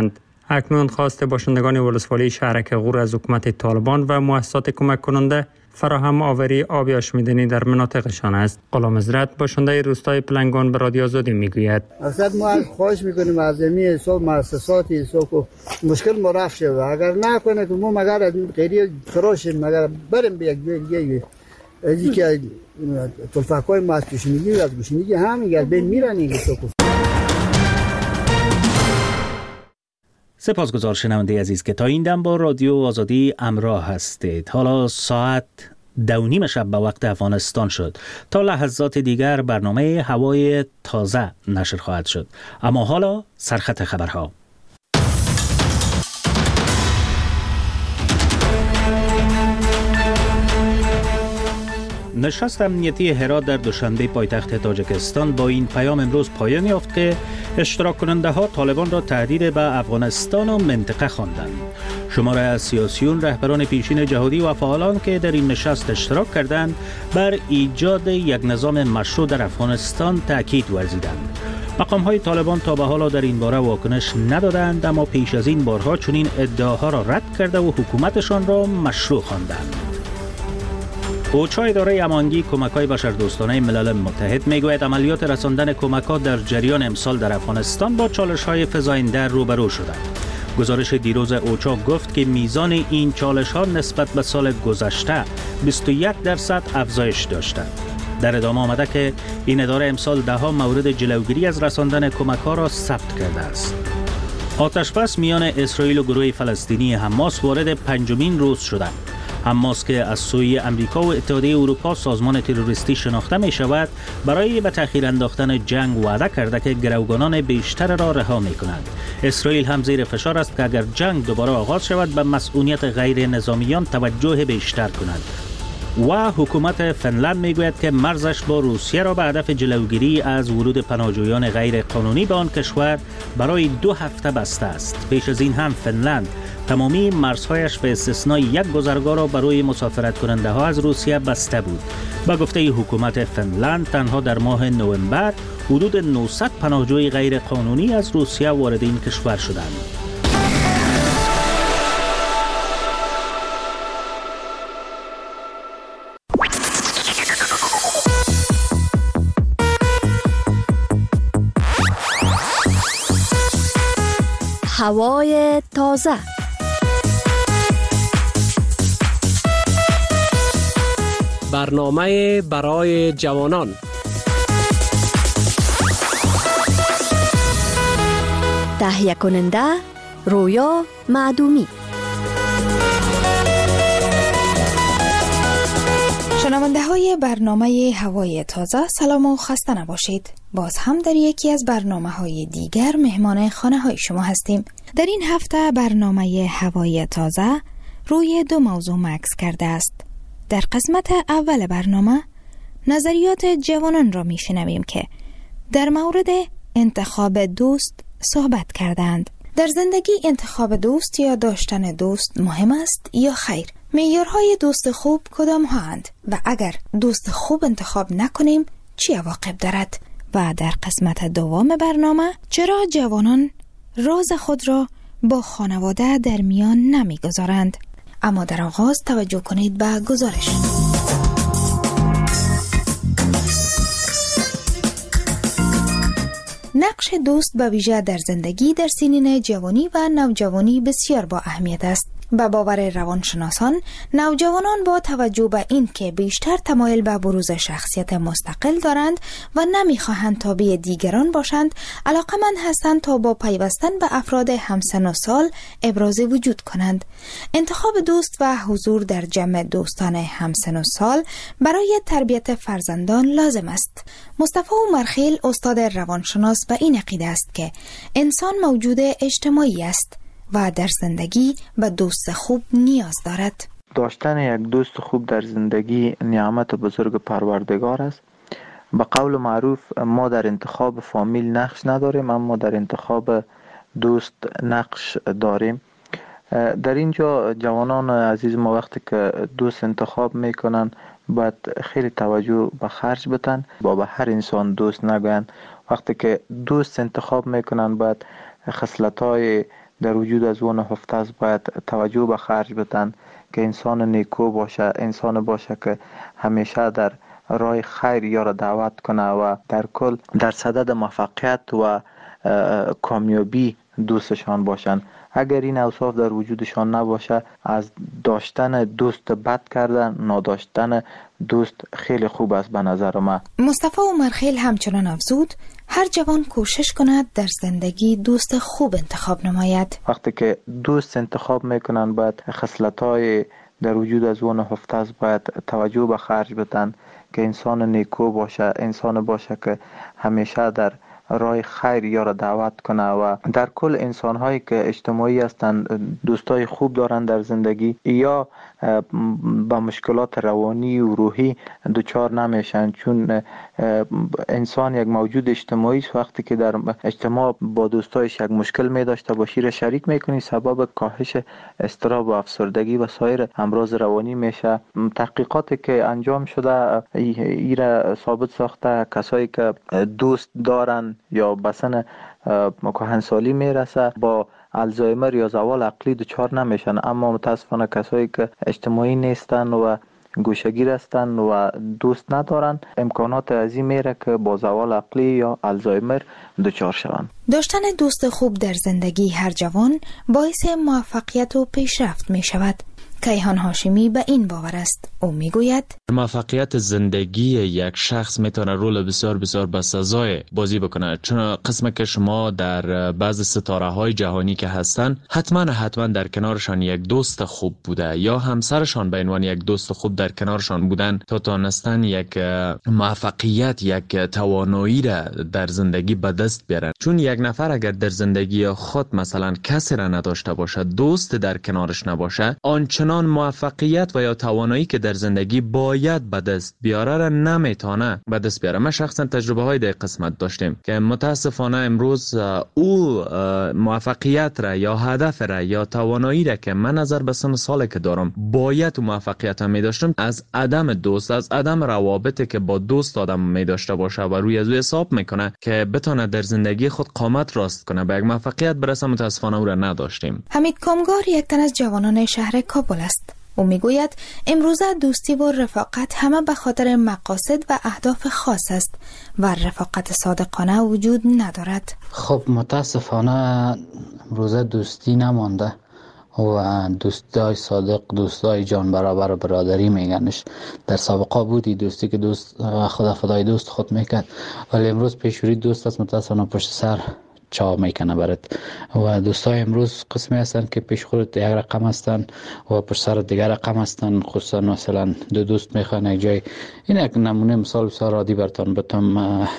اکنون خواست باشندگان ولسوالی شهرک غور از حکومت طالبان و مؤسسات کمک کننده فراهم آوری آب آشامیدنی در مناطقشان است. غلام حضرت باشنده روستای پلنگان به رادیو آزادی میگوید اصلا ما خواهش میکنیم از این حساب مؤسسات حساب مشکل ما رفت شد، اگر نکنه که ما مگر غیری فراشیم مگر بریم به یک دیگه از اینکه تلفاقای ما از گوشنگی و از گوشنگی هم میگه بین میرن این حساب. سپاسگزار شنونده عزیز که تا این دم با رادیو آزادی همراه هستید. حالا ساعت دو نیم شب به وقت افغانستان شد. تا لحظات دیگر برنامه هوای تازه نشر خواهد شد. اما حالا سرخط خبرها. نشست امنیتی هرات در دوشنبه پایتخت تاجیکستان با این پیام امروز پایان یافت که اشتراک کننده ها طالبان را تهدید به افغانستان و منطقه خواندند. شماره از سیاسیون، رهبران پیشین جهادی و فعالان که در این نشست اشتراک کردند بر ایجاد یک نظام مشروع در افغانستان تاکید ورزیدند. مقام های طالبان تا به حالا در این باره واکنش ندادند، اما پیش از این بارها چنین ادعاها را رد کرده و حکومتشان را مشروع خواندند. اوچا اداره امانگی کمک‌های بشردوستانه ملل متحد میگوید عملیات رساندن کمک‌ها در جریان امسال در افغانستان با چالش‌های فزاینده روبرو شدند. گزارش دیروز اوچا گفت که میزان این چالش‌ها نسبت به سال گذشته بیست و یک درصد افزایش داشته. در ادامه آمده که این اداره امسال ده ها مورد جلوگیری از رساندن کمک‌ها را ثبت کرده است. آتش‌بس میان اسرائیل و گروه فلسطینی حماس وارد پنجمین روز شده. حماس که از سوی امریکا و اتحادیه اروپا سازمان تروریستی شناخته می شود، برای به تأخیر انداختن جنگ وعده کرده که گروگانان بیشتر را رها می کنند. اسرائیل هم زیر فشار است که اگر جنگ دوباره آغاز شود به مسئولیت غیر نظامیان توجه بیشتر کند. و حکومت فنلند میگوید که مرزش با روسیه را به هدف جلوگیری از ورود پناهجویان غیر قانونی به آن کشور برای دو هفته بسته است. پیش از این هم فنلند تمامی مرزهایش به استثنای یک گذرگاه را برای مسافرت کننده ها از روسیه بسته بود. با گفته حکومت فنلند تنها در ماه نوامبر حدود نهصد پناهجوی غیر قانونی از روسیه وارد این کشور شدند. هوای تازه. برنامه برای جوانان. تهیه کننده رویا معدومی. شنونده های برنامه هوای تازه، سلام و خسته نباشید. باز هم در یکی از برنامه های دیگر مهمان خانه های شما هستیم. در این هفته برنامه هوای تازه روی دو موضوع مکس کرده است. در قسمت اول برنامه نظریات جوانان را می شنویم که در مورد انتخاب دوست صحبت کردند. در زندگی انتخاب دوست یا داشتن دوست مهم است یا خیر؟ معیارهای دوست خوب کدام هاند و اگر دوست خوب انتخاب نکنیم چی عواقب دارد؟ و در قسمت دوم برنامه چرا جوانان راز خود را با خانواده در میان نمیگذارند؟ اما در آغاز توجه کنید به گزارش. نقش دوست به ویژه در زندگی در سنین جوانی و نوجوانی بسیار با اهمیت است. به باور روانشناسان، نوجوانان با توجه به این که بیشتر تمایل به بروز شخصیت مستقل دارند و نمیخواهند تابع دیگران باشند، علاقمند هستند تا با پیوستن به افراد همسن و سال ابراز وجود کنند. انتخاب دوست و حضور در جمع دوستان همسن و سال برای تربیت فرزندان لازم است. مصطفی عمرخیل استاد روانشناس به این عقیده است که انسان موجود اجتماعی است و در زندگی به دوست خوب نیاز دارد. داشتن یک دوست خوب در زندگی نعمت بزرگ پروردگار است. به قول معروف ما در انتخاب فامیل نقش نداریم، اما در انتخاب دوست نقش داریم. در اینجا جوانان عزیز ما وقتی که دوست انتخاب میکنن باید خیلی توجه به خرج بتن، با به هر انسان دوست نگوین. وقتی که دوست انتخاب میکنن باید خصلت‌های در وجود از او نهفته است باید توجه به خرج بدن که انسان نیکو باشه، انسان باشه که همیشه در راه خیر یارا دعوت کنه و در کل در صدد موفقیت و کامیابی دوستشان باشند. اگر این اوصاف در وجودشان نباشه، از داشتن دوست بد کردن، نداشتن دوست خیلی خوب است به نظر من. مصطفی عمرخیل همچنان افزود هر جوان کوشش کند در زندگی دوست خوب انتخاب نماید. وقتی که دوست انتخاب میکنن باید خصلت‌های در وجود از اون نهفته است باید توجه به خرج بدن که انسان نیکو باشه، انسان باشه که همیشه در راه خیر یارا دعوت کنه و در کل انسان هایی که اجتماعی هستند، دوستای خوب دارن در زندگی یا با مشکلات روانی و روحی دچار نمیشن، چون انسان یک موجود اجتماعی است. وقتی که در اجتماع با دوستایش یک مشکل می داشته باشی را شریک میکنی، سبب کاهش اضطراب و افسردگی و سایر امراض روانی میشه. تحقیقاتی که انجام شده ایره ثابت ساخته کسایی که دوست دارن یا بسن کهنسالی میرسه با الزایمر یا زوال عقلی دچار نمیشن، اما متاسفانه کسایی که اجتماعی نیستن و گوشگیر هستند و دوست ندارن امکانات عظیم میره که با زوال عقلی یا الزایمر دچار شوند. داشتن دوست خوب در زندگی هر جوان باعث موفقیت و پیشرفت می شود. کیهان هاشمی به این باور است. او میگوید موفقیت زندگی یک شخص میتونه رول بسیار بسیار بسزای بازی بکنه، چون قسم که شما در بعض ستاره های جهانی که هستن حتما حتما در کنارشان یک دوست خوب بوده یا همسرشان به عنوان یک دوست خوب در کنارشان بودن تا تونستن یک موفقیت، یک توانایی را در زندگی به دست بیارن. چون یک نفر اگر در زندگی خود مثلا کسی را نداشته باشه، دوست در کنارش نباشه، آنچنان موفقیت و یا توانایی که در زندگی باید به دست بیاره را نمیتونه به دست بیاره. ما شخصا تجربه های در قسمت داشتیم که متاسفانه امروز او موفقیت را یا هدف را یا توانایی را که من نظر به سن سالی که دارم باید موفقیت هم می داشتم، از عدم دوست، از عدم روابطی که با دوست آدم می داشته باشه و روی از او حساب میکنه که بتونه در زندگی خود قامت راست کنه به یک موفقیت برسه، متاسفانه او را نداشتیم. حمید کامگار یک تن از جوانان شهر کابل است. او میگوید امروزه دوستی و رفاقت همه به خاطر مقاصد و اهداف خاص است و رفاقت صادقانه وجود ندارد. خب متاسفانه امروزه دوستی نمانده و دوستای صادق، دوستای جان برابر برادری میگنش. در سابقه بودی دوستی که دوست خدا فدای دوست خود میکرد، ولی امروز پیشوری دوست است متاسفانه پشت سر چا میکنه برات. و دوستای امروز قسمی هستن که پیش خودت یک رقم هستن و پشت سر دیگر رقم هستن. خصوصا مثلا دو دوست میخوان یک جای، این یک نمونه مثال بسیار عادی براتون بتم.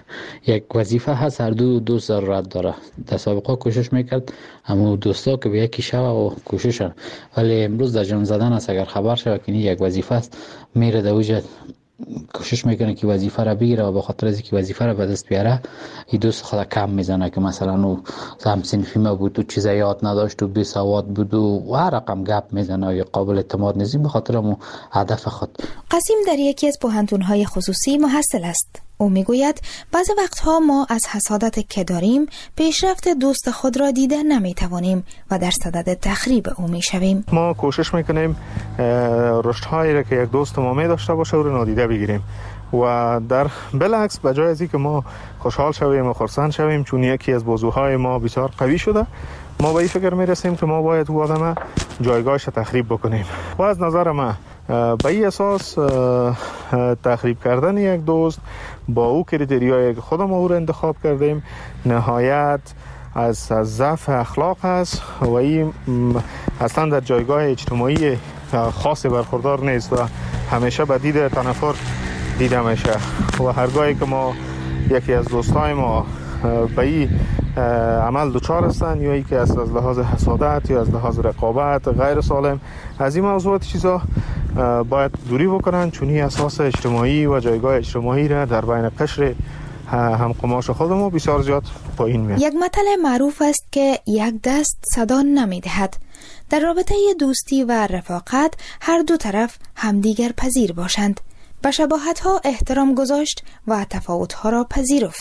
یک وظیفه هست، هر دو دوست ضرورت داره. در سابقه کوشش میکرد اما دوستا که به یکی شوه و کوششن، ولی امروز در جمع زدن است. اگر خبر شوه که یک وظیفه است میره در وجه کوشش میکنه که وظیفه را بگیره و به خاطر از اینکه وظیفه را به دست بیاره این دوست خود کم میزنه که مثلا او هم صنفی ما بود و چیز یاد نداشت و بی سواد بود و هر رقم گپ میزنه یا قابل اعتماد نیست به خاطر مو هدف خود. قاسم در یکی از پوهنتون‌های خصوصی محصل است. او میگوید بعضی وقتها ما از حسادت که داریم پیشرفت دوست خود را دیده نمیتوانیم و در صدد تخریب او میشویم. ما کوشش میکنیم رشدهایی را که یک دوست ما می داشته باشه او را نادیده بگیریم و در بالعکس به جای از اینکه ما خوشحال شویم و خرسند شویم چون یکی از بازوهای ما بسیار قوی شده، ما به این فکر میرسیم که ما باید او آدم جایگاهش تخریب بکنیم. و از نظر من به این اساس تخریب کردن یک دوست با او کریتریایی که خودم او را انتخاب کردیم نهایت از ضعف اخلاق است و این اصلا در جایگاه اجتماعی خاصی برخوردار نیست و همیشه به دید تنفر دیده میشه. و هرگاهی که ما یکی از دوستای ما به این عمل دچار هستن یا ای که از لحاظ حسادت یا از لحاظ رقابت غیر سالم، از این موضوعات چیزا باید دوری بکنن چون این اساس اجتماعی و جایگاه اجتماعی را در بین قشر همقماش خودمون بسیار زیاد پایین میاد. یک مثل معروف است که یک دست صدا نمیدهد. در رابطه دوستی و رفاقت هر دو طرف همدیگر پذیر باشند، به شباهت ها احترام گذاشت و تفاوت ها را پذیرفت.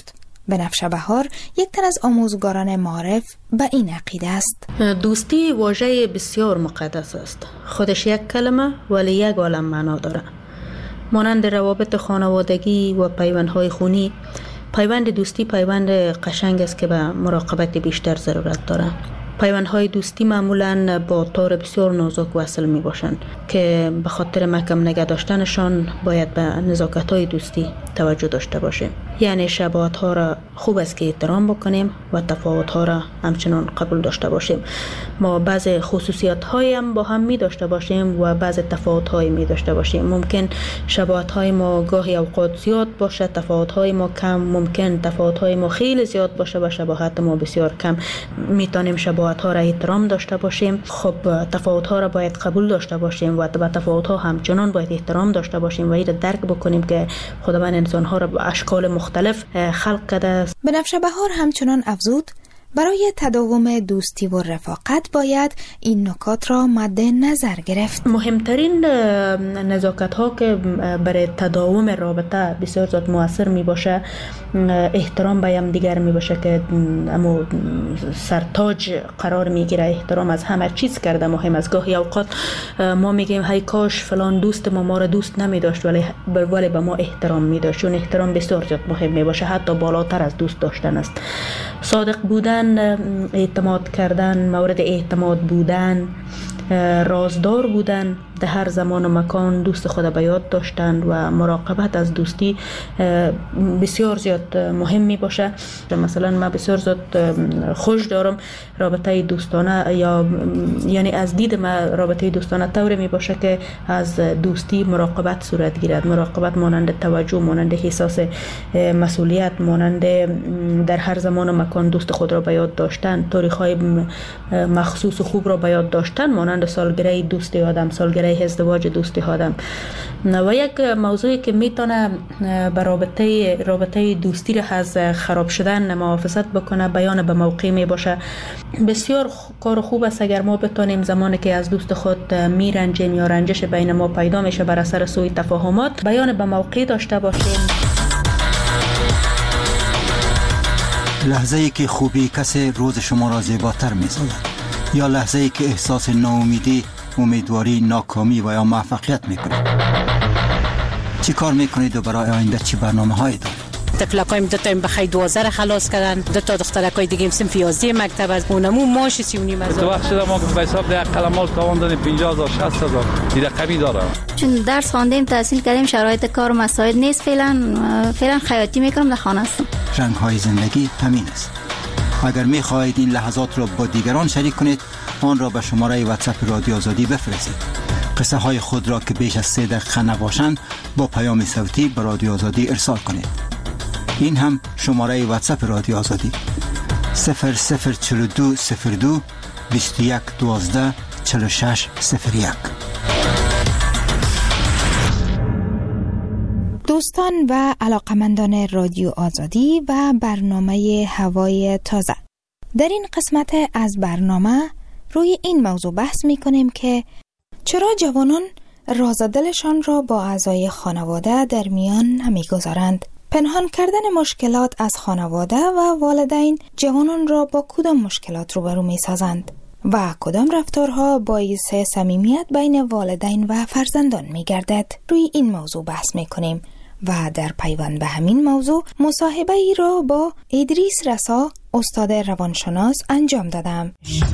بنفشه بهار یک تن از آموزگاران معارف به این عقیده است. دوستی واژه بسیار مقدس است. خودش یک کلمه ولی یک عالم معنا داره. مانند روابط خانوادگی و پیوندهای خونی، پیوند دوستی پیوند قشنگ است که به مراقبت بیشتر ضرورت داره. پیوندهای دوستی معمولاً با تار بسیار نازک وصل می باشند که به خاطر محکم نگه داشتنشان باید به نزاکت‌های دوستی توجه داشته باشیم. یعنی شباهت‌ها را خوب است که احترام بکنیم و تفاوت‌ها را همچنان قبول داشته باشیم. ما بعض خصوصیت‌هایی هم با هم می داشته باشیم و بعض تفاوت‌هایی می داشته باشیم. ممکن شباهت‌های ما گاهی اوقات زیاد باشه، تفاوت‌های ما کم. ممکن تفاوت‌های ما خیلی زیاد باشه و شباهت ما بسیار کم. می‌تونیم شباهت‌ها را احترام داشته باشیم. خب تفاوت‌ها را باید قبول داشته باشیم و به تفاوت‌ها همچنان باید احترام داشته باشیم و این را درک بکنیم که خداوند انسان‌ها را به اشکال مختلف خلق کرده است. بنفشه بهار همچنان افزود برای تداوم دوستی و رفاقت باید این نکات را مد نظر گرفت. مهمترین نزاکت ها که برای تداوم رابطه بسیار زیاد مؤثر می باشه احترام به هم دیگر می باشه که اما سرتاج قرار می گیره. احترام از همه چیز کرده مهم است. گاهی اوقات ما میگیم هی کاش فلان دوست ما ما را دوست نمی داشت ولی ولی به ما احترام می داشت. چون احترام بسیار زیاد مهم می باشه، حتی بالاتر از دوست داشتن است. صادق بودن، اعتماد کردن، مورد اعتماد بودن، رازدار بودن، در هر زمان و مکان دوست خود به یاد داشتن و مراقبت از دوستی بسیار زیاد مهم می باشه. مثلا من بسیار زیاد خوش دارم رابطه دوستانه، یا یعنی از دید من رابطه دوستانه طوری می باشه که از دوستی مراقبت صورت گیرد. مراقبت مانند توجه، مانند احساس مسئولیت، مانند در هر زمان و مکان دوست خود را به یاد داشتن، تاریخ‌های مخصوص و خوب را به یاد داشتن، مانند سالگره دوستی آدم، سالگره ازدواج دوستی آدم. و یک موضوعی که میتونه به رابطه رابطه دوستی را از خراب شدن محافظت بکنه بیان به موقع می باشه. بسیار کار خوب است اگر ما بتونیم زمانی که از دوست خود میرنجیم یا رنجش بین ما پیدا میشه بر اثر سوء تفاهمات بیان به موقع داشته باشیم. لحظه ای که خوبی کسی روز شما را زیباتر می‌سازد، یا لحظه ای که احساس ناامیدی، امیدواری، ناکامی و یا موفقیت میکنید. چی کار میکنید و برای آینده چی برنامه هایی دارید؟ تفلکایم دو تا بخیر دوازده خلاص کردن، دو تا دخترکای دیگه صنف یازده مکتب از اونمو ماش سی و نیم هزار. تو وقت شده ما به حساب ده قلمال تاوان دادیم پنجاه هزار شصت هزار این رقمی داره. چون درس خواندیم تحصیل کردیم شرایط کار مساعد نیست، فعلا فعلا خیاطی میکنم در خانه هستم. رنگ های زندگی همین است. اگر میخواهید این لحظات را با دیگران شریک کنید آن را به شماره واتساپ رادیو آزادی بفرستید. قصه های خود را که بیش از سه دقیقه نباشند با پیام صوتی به رادیو آزادی ارسال کنید. این هم شماره واتساپ رادیو آزادی صفر صفر چهل و دو صفر دو بیست و یک دوازده چهل و شش صفر یک. دوستان و علاقمندان رادیو آزادی و برنامه هوای تازه، در این قسمت از برنامه روی این موضوع بحث می کنیم که چرا جوانان راز دلشان را با اعضای خانواده در میان نمی گذارند. پنهان کردن مشکلات از خانواده و والدین جوانان را با کدام مشکلات روبرو می سازند و کدام رفتارها باعث صمیمیت بین والدین و فرزندان می گردد. روی این موضوع بحث می کنیم و در پیوند به همین موضوع مصاحبه ای را با ادریس رسا استاد روانشناس انجام دادم.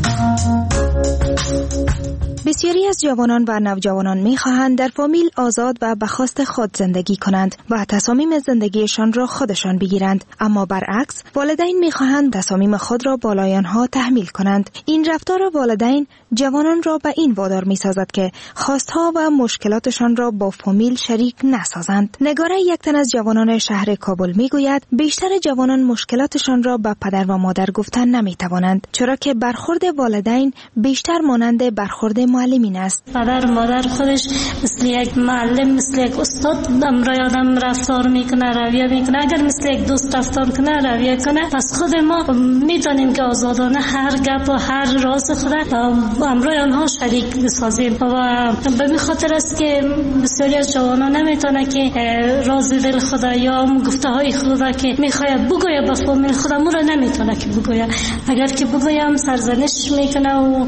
بسیاری از جوانان و نوجوانان می‌خواهند در فامیل آزاد و به خواست خود زندگی کنند و تصامیم زندگیشان را خودشان بگیرند، اما برعکس والدین می‌خواهند تصامیم خود را بالای آنها تحمیل کنند. این رفتار والدین جوانان را به این وادار می‌سازد که خواستها و مشکلاتشان را با فامیل شریک نسازند. نگاره یک تن از جوانان شهر کابل می‌گوید بیشتر جوانان مشکلاتشان را به پدر و مادر گفتن نمی‌توانند، چرا که برخورد والدین بیشتر مانند برخورد معلمین است. پدر مادر خودش مثل یک معلم، مثل یک استاد امرای آدم رفتار میکنه، رویه میکنه. اگر مثل یک دوست رفتار کنه، رویه کنه، پس خود ما میتونیم که آزادانه هر گپ و هر راز خود امرای آنها شریک بسازیم. و به این خاطر است که بسیاری از جوانان نمیتونه که راز دل خود یا گفته های خود که میخواد بگوید به فامیل خود مو را نمیتونه که بگوید. اگر که بگویم سرزنش میکنه و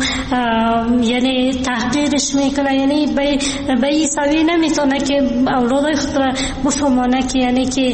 یعنی تحقیرش میکنه، یعنی به به این سوی نمیتونه که اولاد خود را بفهمانه که یعنی که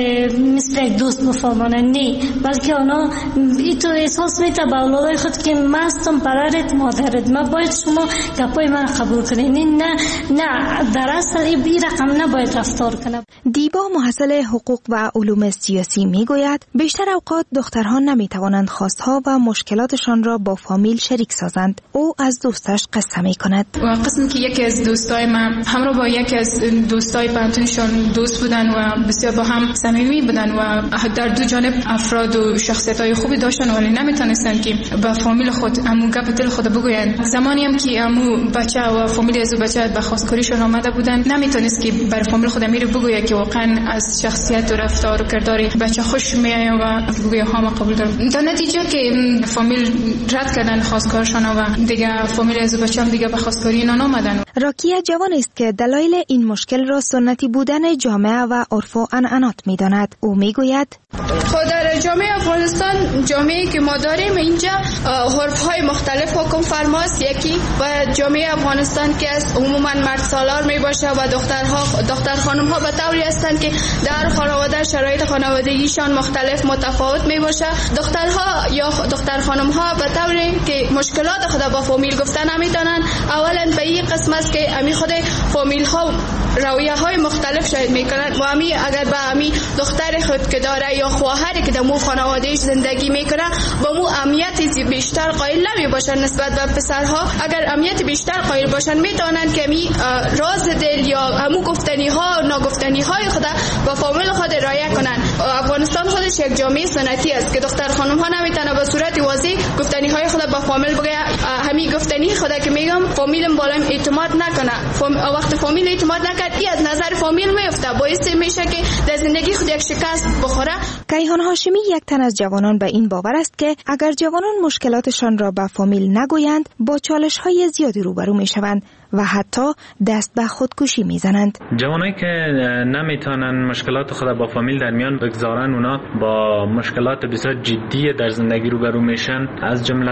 مثل یک دوست بفهمانه، نه، بلکه اونا این تو احساس میته به اولاد خود که من هستم پدرت مادرت، من باید شما گپای من قبول کنین. نه نه در اصل این رقم نباید رفتار کنه. دیبا محصل حقوق و علوم سیاسی میگوید بیشتر اوقات دخترها نمیتوانند خواستها و مشکلاتشان را با فامیل شریک سازند. او از دوستش قصه میکند. قسمی که یکی از دوستای من همراه با یکی از دوستای پانتونشون دوست بودن و بسیار با هم صمیمی بودن و در دو جانب افراد و شخصیت‌های خوبی داشتن، ولی نمیتونستن که با فامیل خود امو گپ دل خود بگویند. زمانی هم که امو بچه و فامیل از بچه به خواستگاریشون آمده بودن، نمیتونست که بر فامیل خود امیر بگوید که واقعا از شخصیت و رفتار و کردار بچه خوش میآید و بگوید ها ما قبول دارم. در نتیجه که فامیل رد کردن خواستگارشون و دیگه فامیل از بچه هم دیگه به خواستگاری نآمدن. راکیه جوان است که دلایل این مشکل را سنتی بودن جامعه و عرف و عنعنات می‌داند. او میگوید خود در جامعه افغانستان، جامعه‌ای که ما داریم اینجا عرف‌های مختلف حکم فرماست. یکی و جامعه افغانستان که از عموما مرد سالار میباشه و دخترها دختر خانم‌ها به طوری هستند که در خانواده شرایط خانوادگیشان مختلف متفاوت میباشه. دخترها یا دختر خانم‌ها به طوری که مشکلات خود با فامیل گفتن نمیتونن. اولا به این قسم است که امی خود فامیل ها رویه‌های مختلف شاید میکنن و امی اگر به امی دختر خود که داره یا خواهری که در مو خانوادهش زندگی میکنه با مو اهمیت بیشتر قائل نمی باشن نسبت به پسرها. اگر اهمیت بیشتر قائل باشن میتونن که می راز دل یا همو گفتنی ها ناگفتنی های خود با فامیل خود رعایت کنن. افغانستان خودش یک جامعه سنتی است که دختر خانم ها نمیتونه به صورت واضح گفتنی های خود با فامیل بگه. همین گفتنی خود که میگم فامیلم بالایم اعتماد نکنه. فام... وقت فامیل اعتماد نکرد ای از نظر فامیل میفته، باعث میشه که در زندگی خود یک شکست بخوره. کیهان هاشمی یک تن از جوانان به این باور است که اگر جوانان مشکلاتشان را به فامیل نگویند با چالش های زیادی روبرو میشوند و حتی دست به خودکشی میزنند. جوانایی که نمیتونن مشکلات خود با فامیل در میان بگذارن، اونا با مشکلات بسیار جدی در زندگی روبرو میشن. از جمله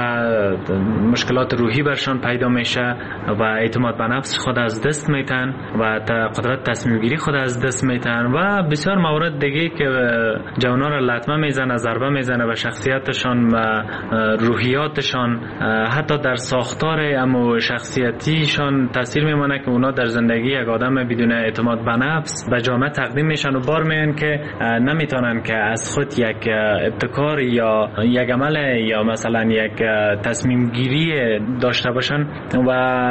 مشکلات روحی برشان پیدا میشه و اعتماد به نفس خود از دست میتن و قدرت تصمیم گیری خود از دست میتن و بسیار موارد دیگه که جوانا را لطمه میزنه، ضربه میزنه به شخصیتشان و روحیاتشان، حتی در ساختار امو شخصیتیشان تاثیر میمونه که اونا در زندگی یک آدم بدون اعتماد به نفس به جامعه تقدیم میشن و بار میان که نمیتونن که از خود یک ابتکار یا یک عمل یا مثلا یک تصمیم گیری داشته باشن و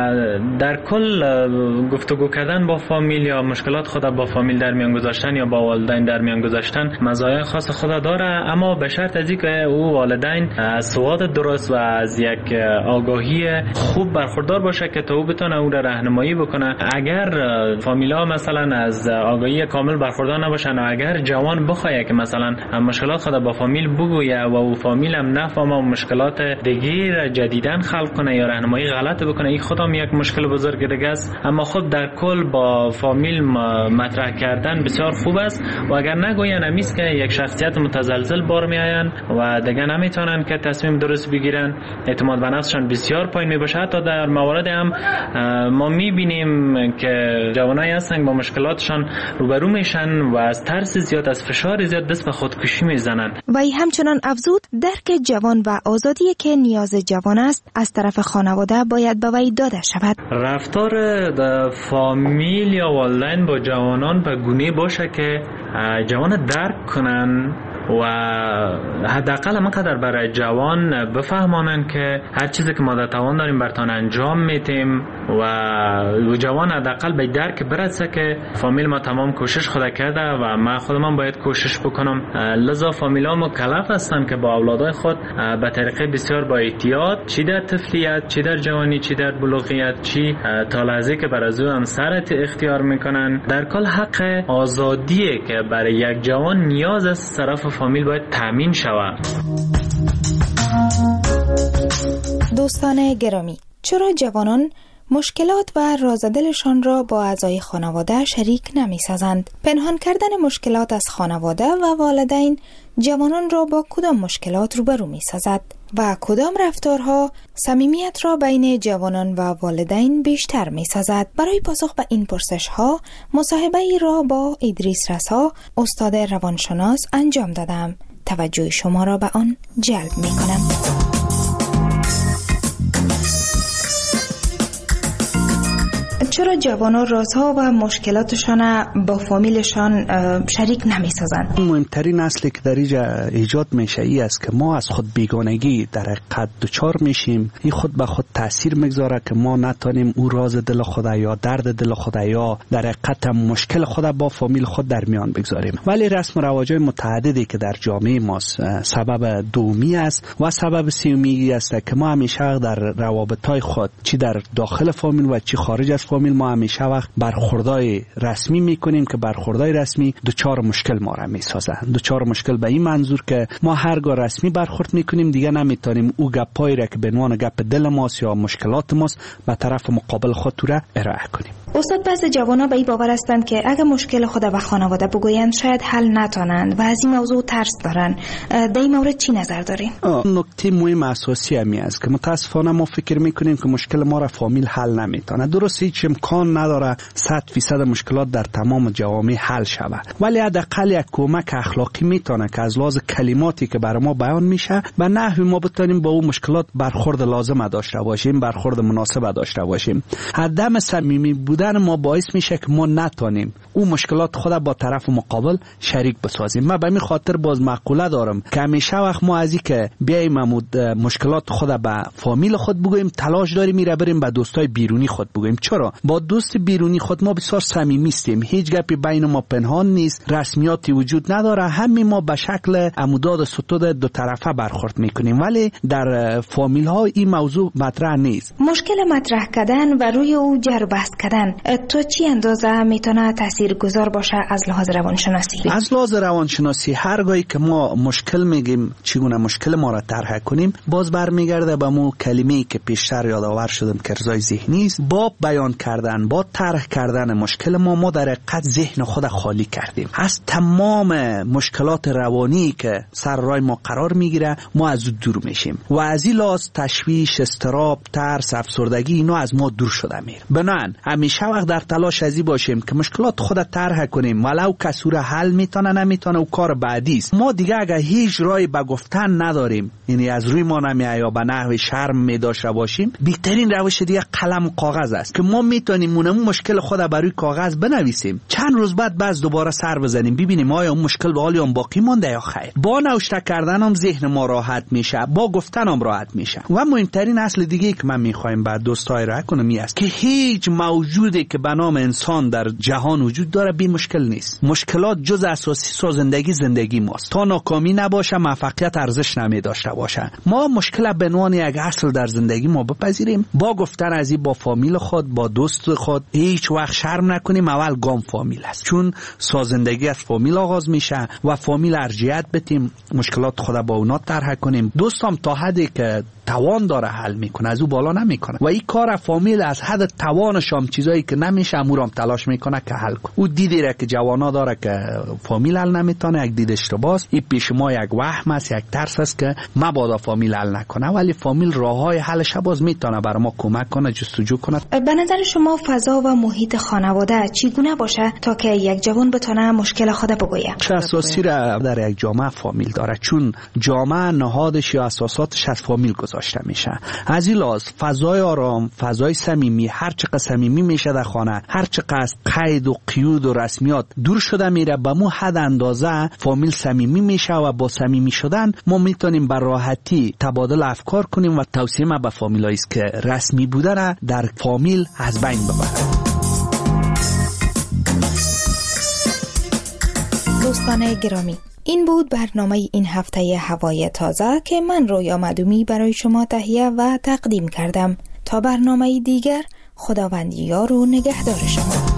در کل گفتگو کردن با فامیل یا مشکلات خود با فامیل در میان گذاشتن یا با والدین در میان گذاشتن مزایای خاص خود داره، اما به شرط از اینکه او والدین از سواد درست و از یک آگاهی خوب برخوردار باشه که تا او بتونه او را راهنمایی بکنه. اگر فامیلا مثلا از آگاهی کامل برخوردار نباشن و اگر جوان بخواد که مثلا مشکلات خود با فامیل بگویه و او فامیل هم نفهمه و مشکلات دیگه جدیدن خلق کنه یا راهنمایی غلط بکنه، این خودم یک مشکل بزرگ دیگه است. اما خب در کل با فامیل مطرح کردن بسیار خوب است و اگر نگوین امیست که یک شخصیت متزلزل بار میآین و دیگه نمیتونن که تصمیم درست بگیرن، اعتماد به نفسشان بسیار پایین میباشه. حتی در موارد هم ما میبینیم که جوانایی هستن با مشکلاتشان روبرو میشن و از ترس زیاد، از فشار زیاد دست به خودکشی میزنن. و ای همچنان افزود درک جوان و آزادی که نیاز جوان است از طرف خانواده باید به وی داده شود. رفتار فامیل یا والدین با جوانان به گونه باشه که جوان درک کنن و حداقل همینقدر برای جوان بفهمانن که هر چیزی که ما در توان داریم برتان انجام میتیم و جوان حداقل به درک برسه که فامیل ما تمام کوشش خود کرده و ما خودم باید کوشش بکنم. لذا فامیل ها مکلف هستن که با اولادای خود به طریقه بسیار با احتیاط، چی در طفلیت، چی در جوانی، چی در بلوغیت، چی تا لحظه که بر از او همسرت اختیار میکنن، در کل حق آزادیه که برای یک جوان نیاز از طرف فامیل باید تامین شود. دوستان گرامی، چرا جوانان مشکلات و رازدلشان را با اعضای خانواده شریک نمی سازند؟ پنهان کردن مشکلات از خانواده و والدین جوانان را با کدام مشکلات روبرو می سازد و کدام رفتارها صمیمیت را بین جوانان و والدین بیشتر می سازد؟ برای پاسخ به این پرسش ها مصاحبه ای را با ادریس رسا، استاد روانشناس انجام دادم. توجه شما را به آن جلب می کنم. چرا جوانان رازها و مشکلاتشان با فامیلشان شریک نمی سازند؟ مهمترین اصلی که در اینجا ایجاد میشه ای است که ما از خود بیگانگی در حقیقت دچار میشیم. این خود به خود تاثیر میگذاره که ما نتونیم او راز دل خود یا درد دل خود یا در حقیقت مشکل خود با فامیل خود در میان بگذاریم. ولی رسم و رواج‌های متعددی که در جامعه ما سبب دومی است و سبب سومی است که ما همیشه در روابط‌های خود چی در داخل فامیل و چی خارج از فامیل ما همیشه وقت برخوردای رسمی میکنیم که برخوردای رسمی دوچار مشکل ما را میسازند. دوچار مشکل به این منظور که ما هرگاه رسمی برخورد میکنیم دیگه نمیتونیم او گپایی را که به عنوان گپ دل ماست یا مشکلات ماست به طرف مقابل خود را ارائه کنیم. استاد، بعضی جوانا به این باور هستند که اگه مشکل خود به خانواده بگویند شاید حل نتونند و از این موضوع ترس دارن. در این مورد چی نظر دارین؟ نکته مهم اساسی همی است که متاسفانه ما فکر میکنیم که مشکل ما را فامیل حل نمیتونه. درست هیچ امکان نداره صد فیصد مشکلات در تمام جوامع حل شود، ولی حداقل یک کمک اخلاقی میتونه که از لحاظ کلماتی که برای ما بیان میشه و نحوی ما بتونیم با اون مشکلات برخورد لازم داشته باشیم، برخورد مناسب داشته باشیم. عدم صمیمی بودن ما باعث میشه که ما نتونیم اون مشکلات خود با طرف مقابل شریک بسازیم. من به این خاطر باز مقوله دارم که همیشه وقت ما از این که بیایم مشکلات خود به فامیل خود بگوییم تلاش داریم میره بریم به دوستای بیرونی خود بگوییم. چرا؟ با دوست بیرونی خود ما بسیار صمیمی هستیم، هیچ گپی بین ما پنهان نیست، رسمیاتی وجود نداره، همین ما به شکل عموداد ستود دو طرفه برخورد میکنیم، ولی در فامیل ها این موضوع مطرح نیست. مشکل مطرح کردن و روی او جر بحث کردن تو چی اندازه میتونه تاثیرگذار باشه از لحاظ روانشناسی؟ از لحاظ روانشناسی هرگاهی که ما مشکل میگیم چگونه مشکل ما را طرح کنیم، باز برمیگرده به مو کلمه‌ای که پیشتر یادآور شدم که ارضای ذهنی است. با بیان کردن، با طرح کردن مشکل ما ما در حقیقت ذهن خود خالی کردیم از تمام مشکلات روانی که سر راه ما قرار میگیره. ما از او دور میشیم و از این لحاظ تشویش، اضطراب، ترس، افسردگی اینا از ما دور شده میره. بنان همیشه وقت در تلاش ازی باشیم که مشکلات خود طرح کنیم، ولو کسی را حل میتونه نمیتونه او کار بعدی است. ما دیگه اگه هیچ راهی به گفتن نداریم، یعنی از روی ما نمیاد یا به نحو شرم میداشته باشیم، بهترین روش دیگه قلم و کاغذ است که ما میتونیم اون مشکل خود بر روی کاغذ بنویسیم، چند روز بعد باز دوباره سر بزنیم ببینیم آیا اون مشکل به حال باقی مونده یا خیر. با نوشته کردن هم ذهن ما راحت میشه، با گفتن هم راحت میشه. و مهمترین اصل دیگه که من میخوایم بعد دوستای را کنم این است که هیچ موجودی که به نام انسان در جهان وجود داره بی مشکل نیست. مشکلات جز اساسی سازندگی زندگی ماست. تا ناکامی نباشه موفقیت ارزش نمی داشته باشه. ما مشکل به عنوان یک اصل در زندگی ما بپذیریم، با گفتن از این با فامیل خود، با دوست خود هیچ وقت شرم نکنیم. اول گام فامیل است، چون سازندگی از فامیل آغاز میشه و فامیل ارجحیت بدیم، مشکلات خود با اونا طرح کنیم. دوستم تا حدی که توان داره حل میکنه، از او بالا نمیکنه و این کار فامیل از حد توانش هم چیزایی که نمیشه امورم تلاش میکنه که حل کنه. او دیدی را که جوانا داره که فامیل حل نمیتونه، یک دید اشتباهه. این پیش ما یک وهم است، یک ترس است که مبادا فامیل حل نکنه، ولی فامیل راههای حلش باز میتونه برای ما کمک کنه، جستجو کنه. به نظر شما فضا و محیط خانواده چگونه باشه تا که یک جوان بتونه مشکل خود بگویه؟ چه اساسی را در یک جامعه فامیل داره، چون جامعه نهادش یا اساساتش از فامیل گذاشته گذاشته میشه. از این لحاظ فضای آرام، فضای صمیمی، هر چقدر صمیمی میشه در خانه، هر چقدر قید و قیود و رسمیات دور شده میره، به مو حد اندازه فامیل صمیمی میشه و با صمیمی شدن ما میتونیم به راحتی تبادل افکار کنیم و توصیه ما به فامیلایی است که رسمی بودن در فامیل از بین ببرند. دوستان گرامی، این بود برنامه این هفته هوای تازه که من رویا معدومی برای شما تهیه و تقدیم کردم. تا برنامه دیگر، خداوند یار و نگهدار شما.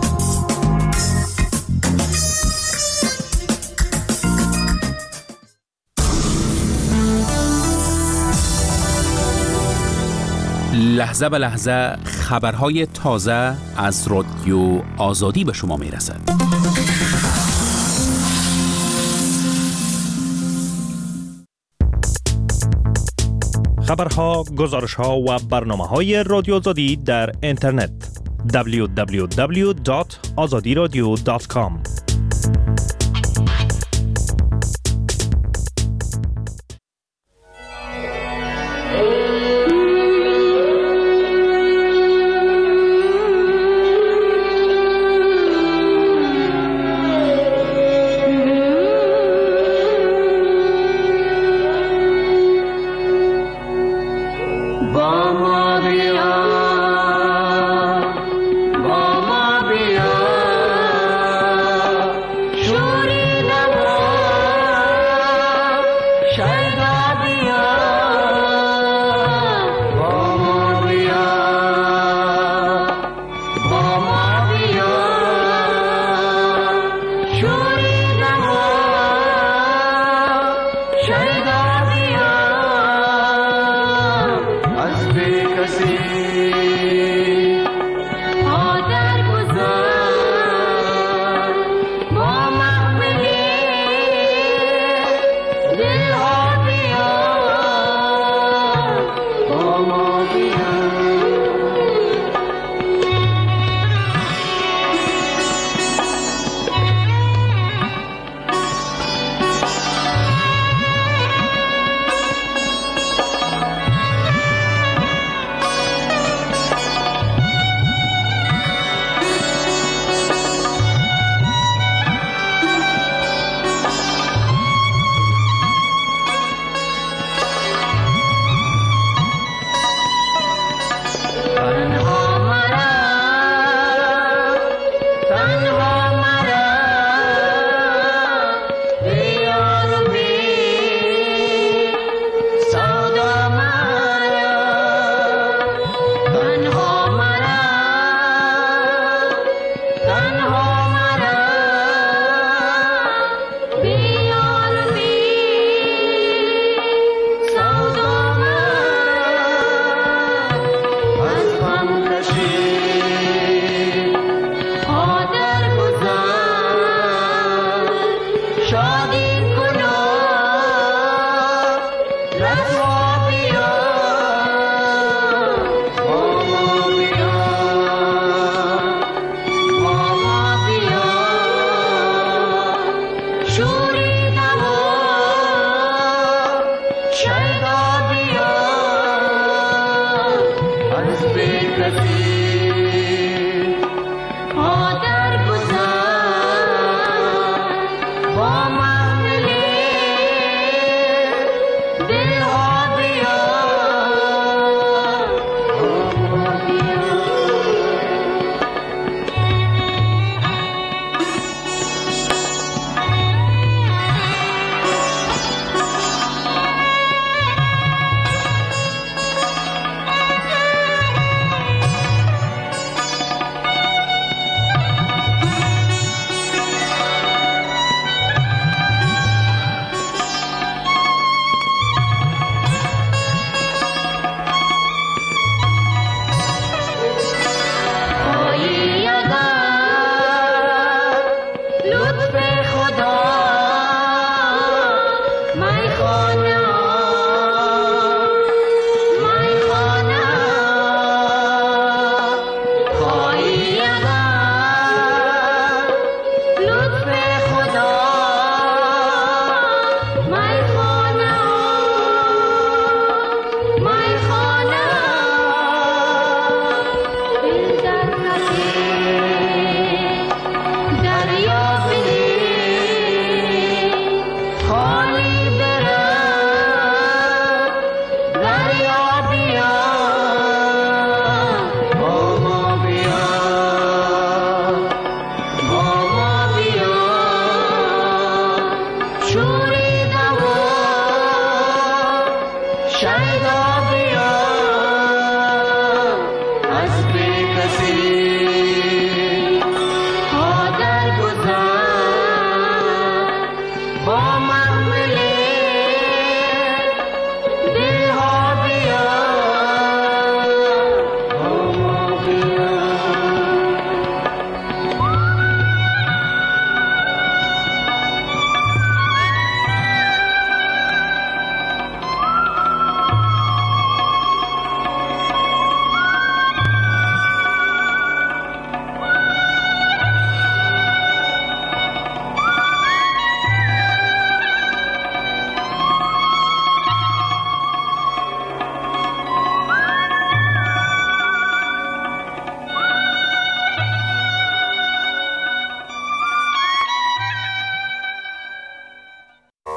لحظه به لحظه خبرهای تازه از رادیو آزادی به شما می رسد. خبرها، گزارشها و برنامه‌های رادیو آزادی در اینترنت دبلیو دبلیو دبلیو دات آزادی رادیو دات کام. با محمل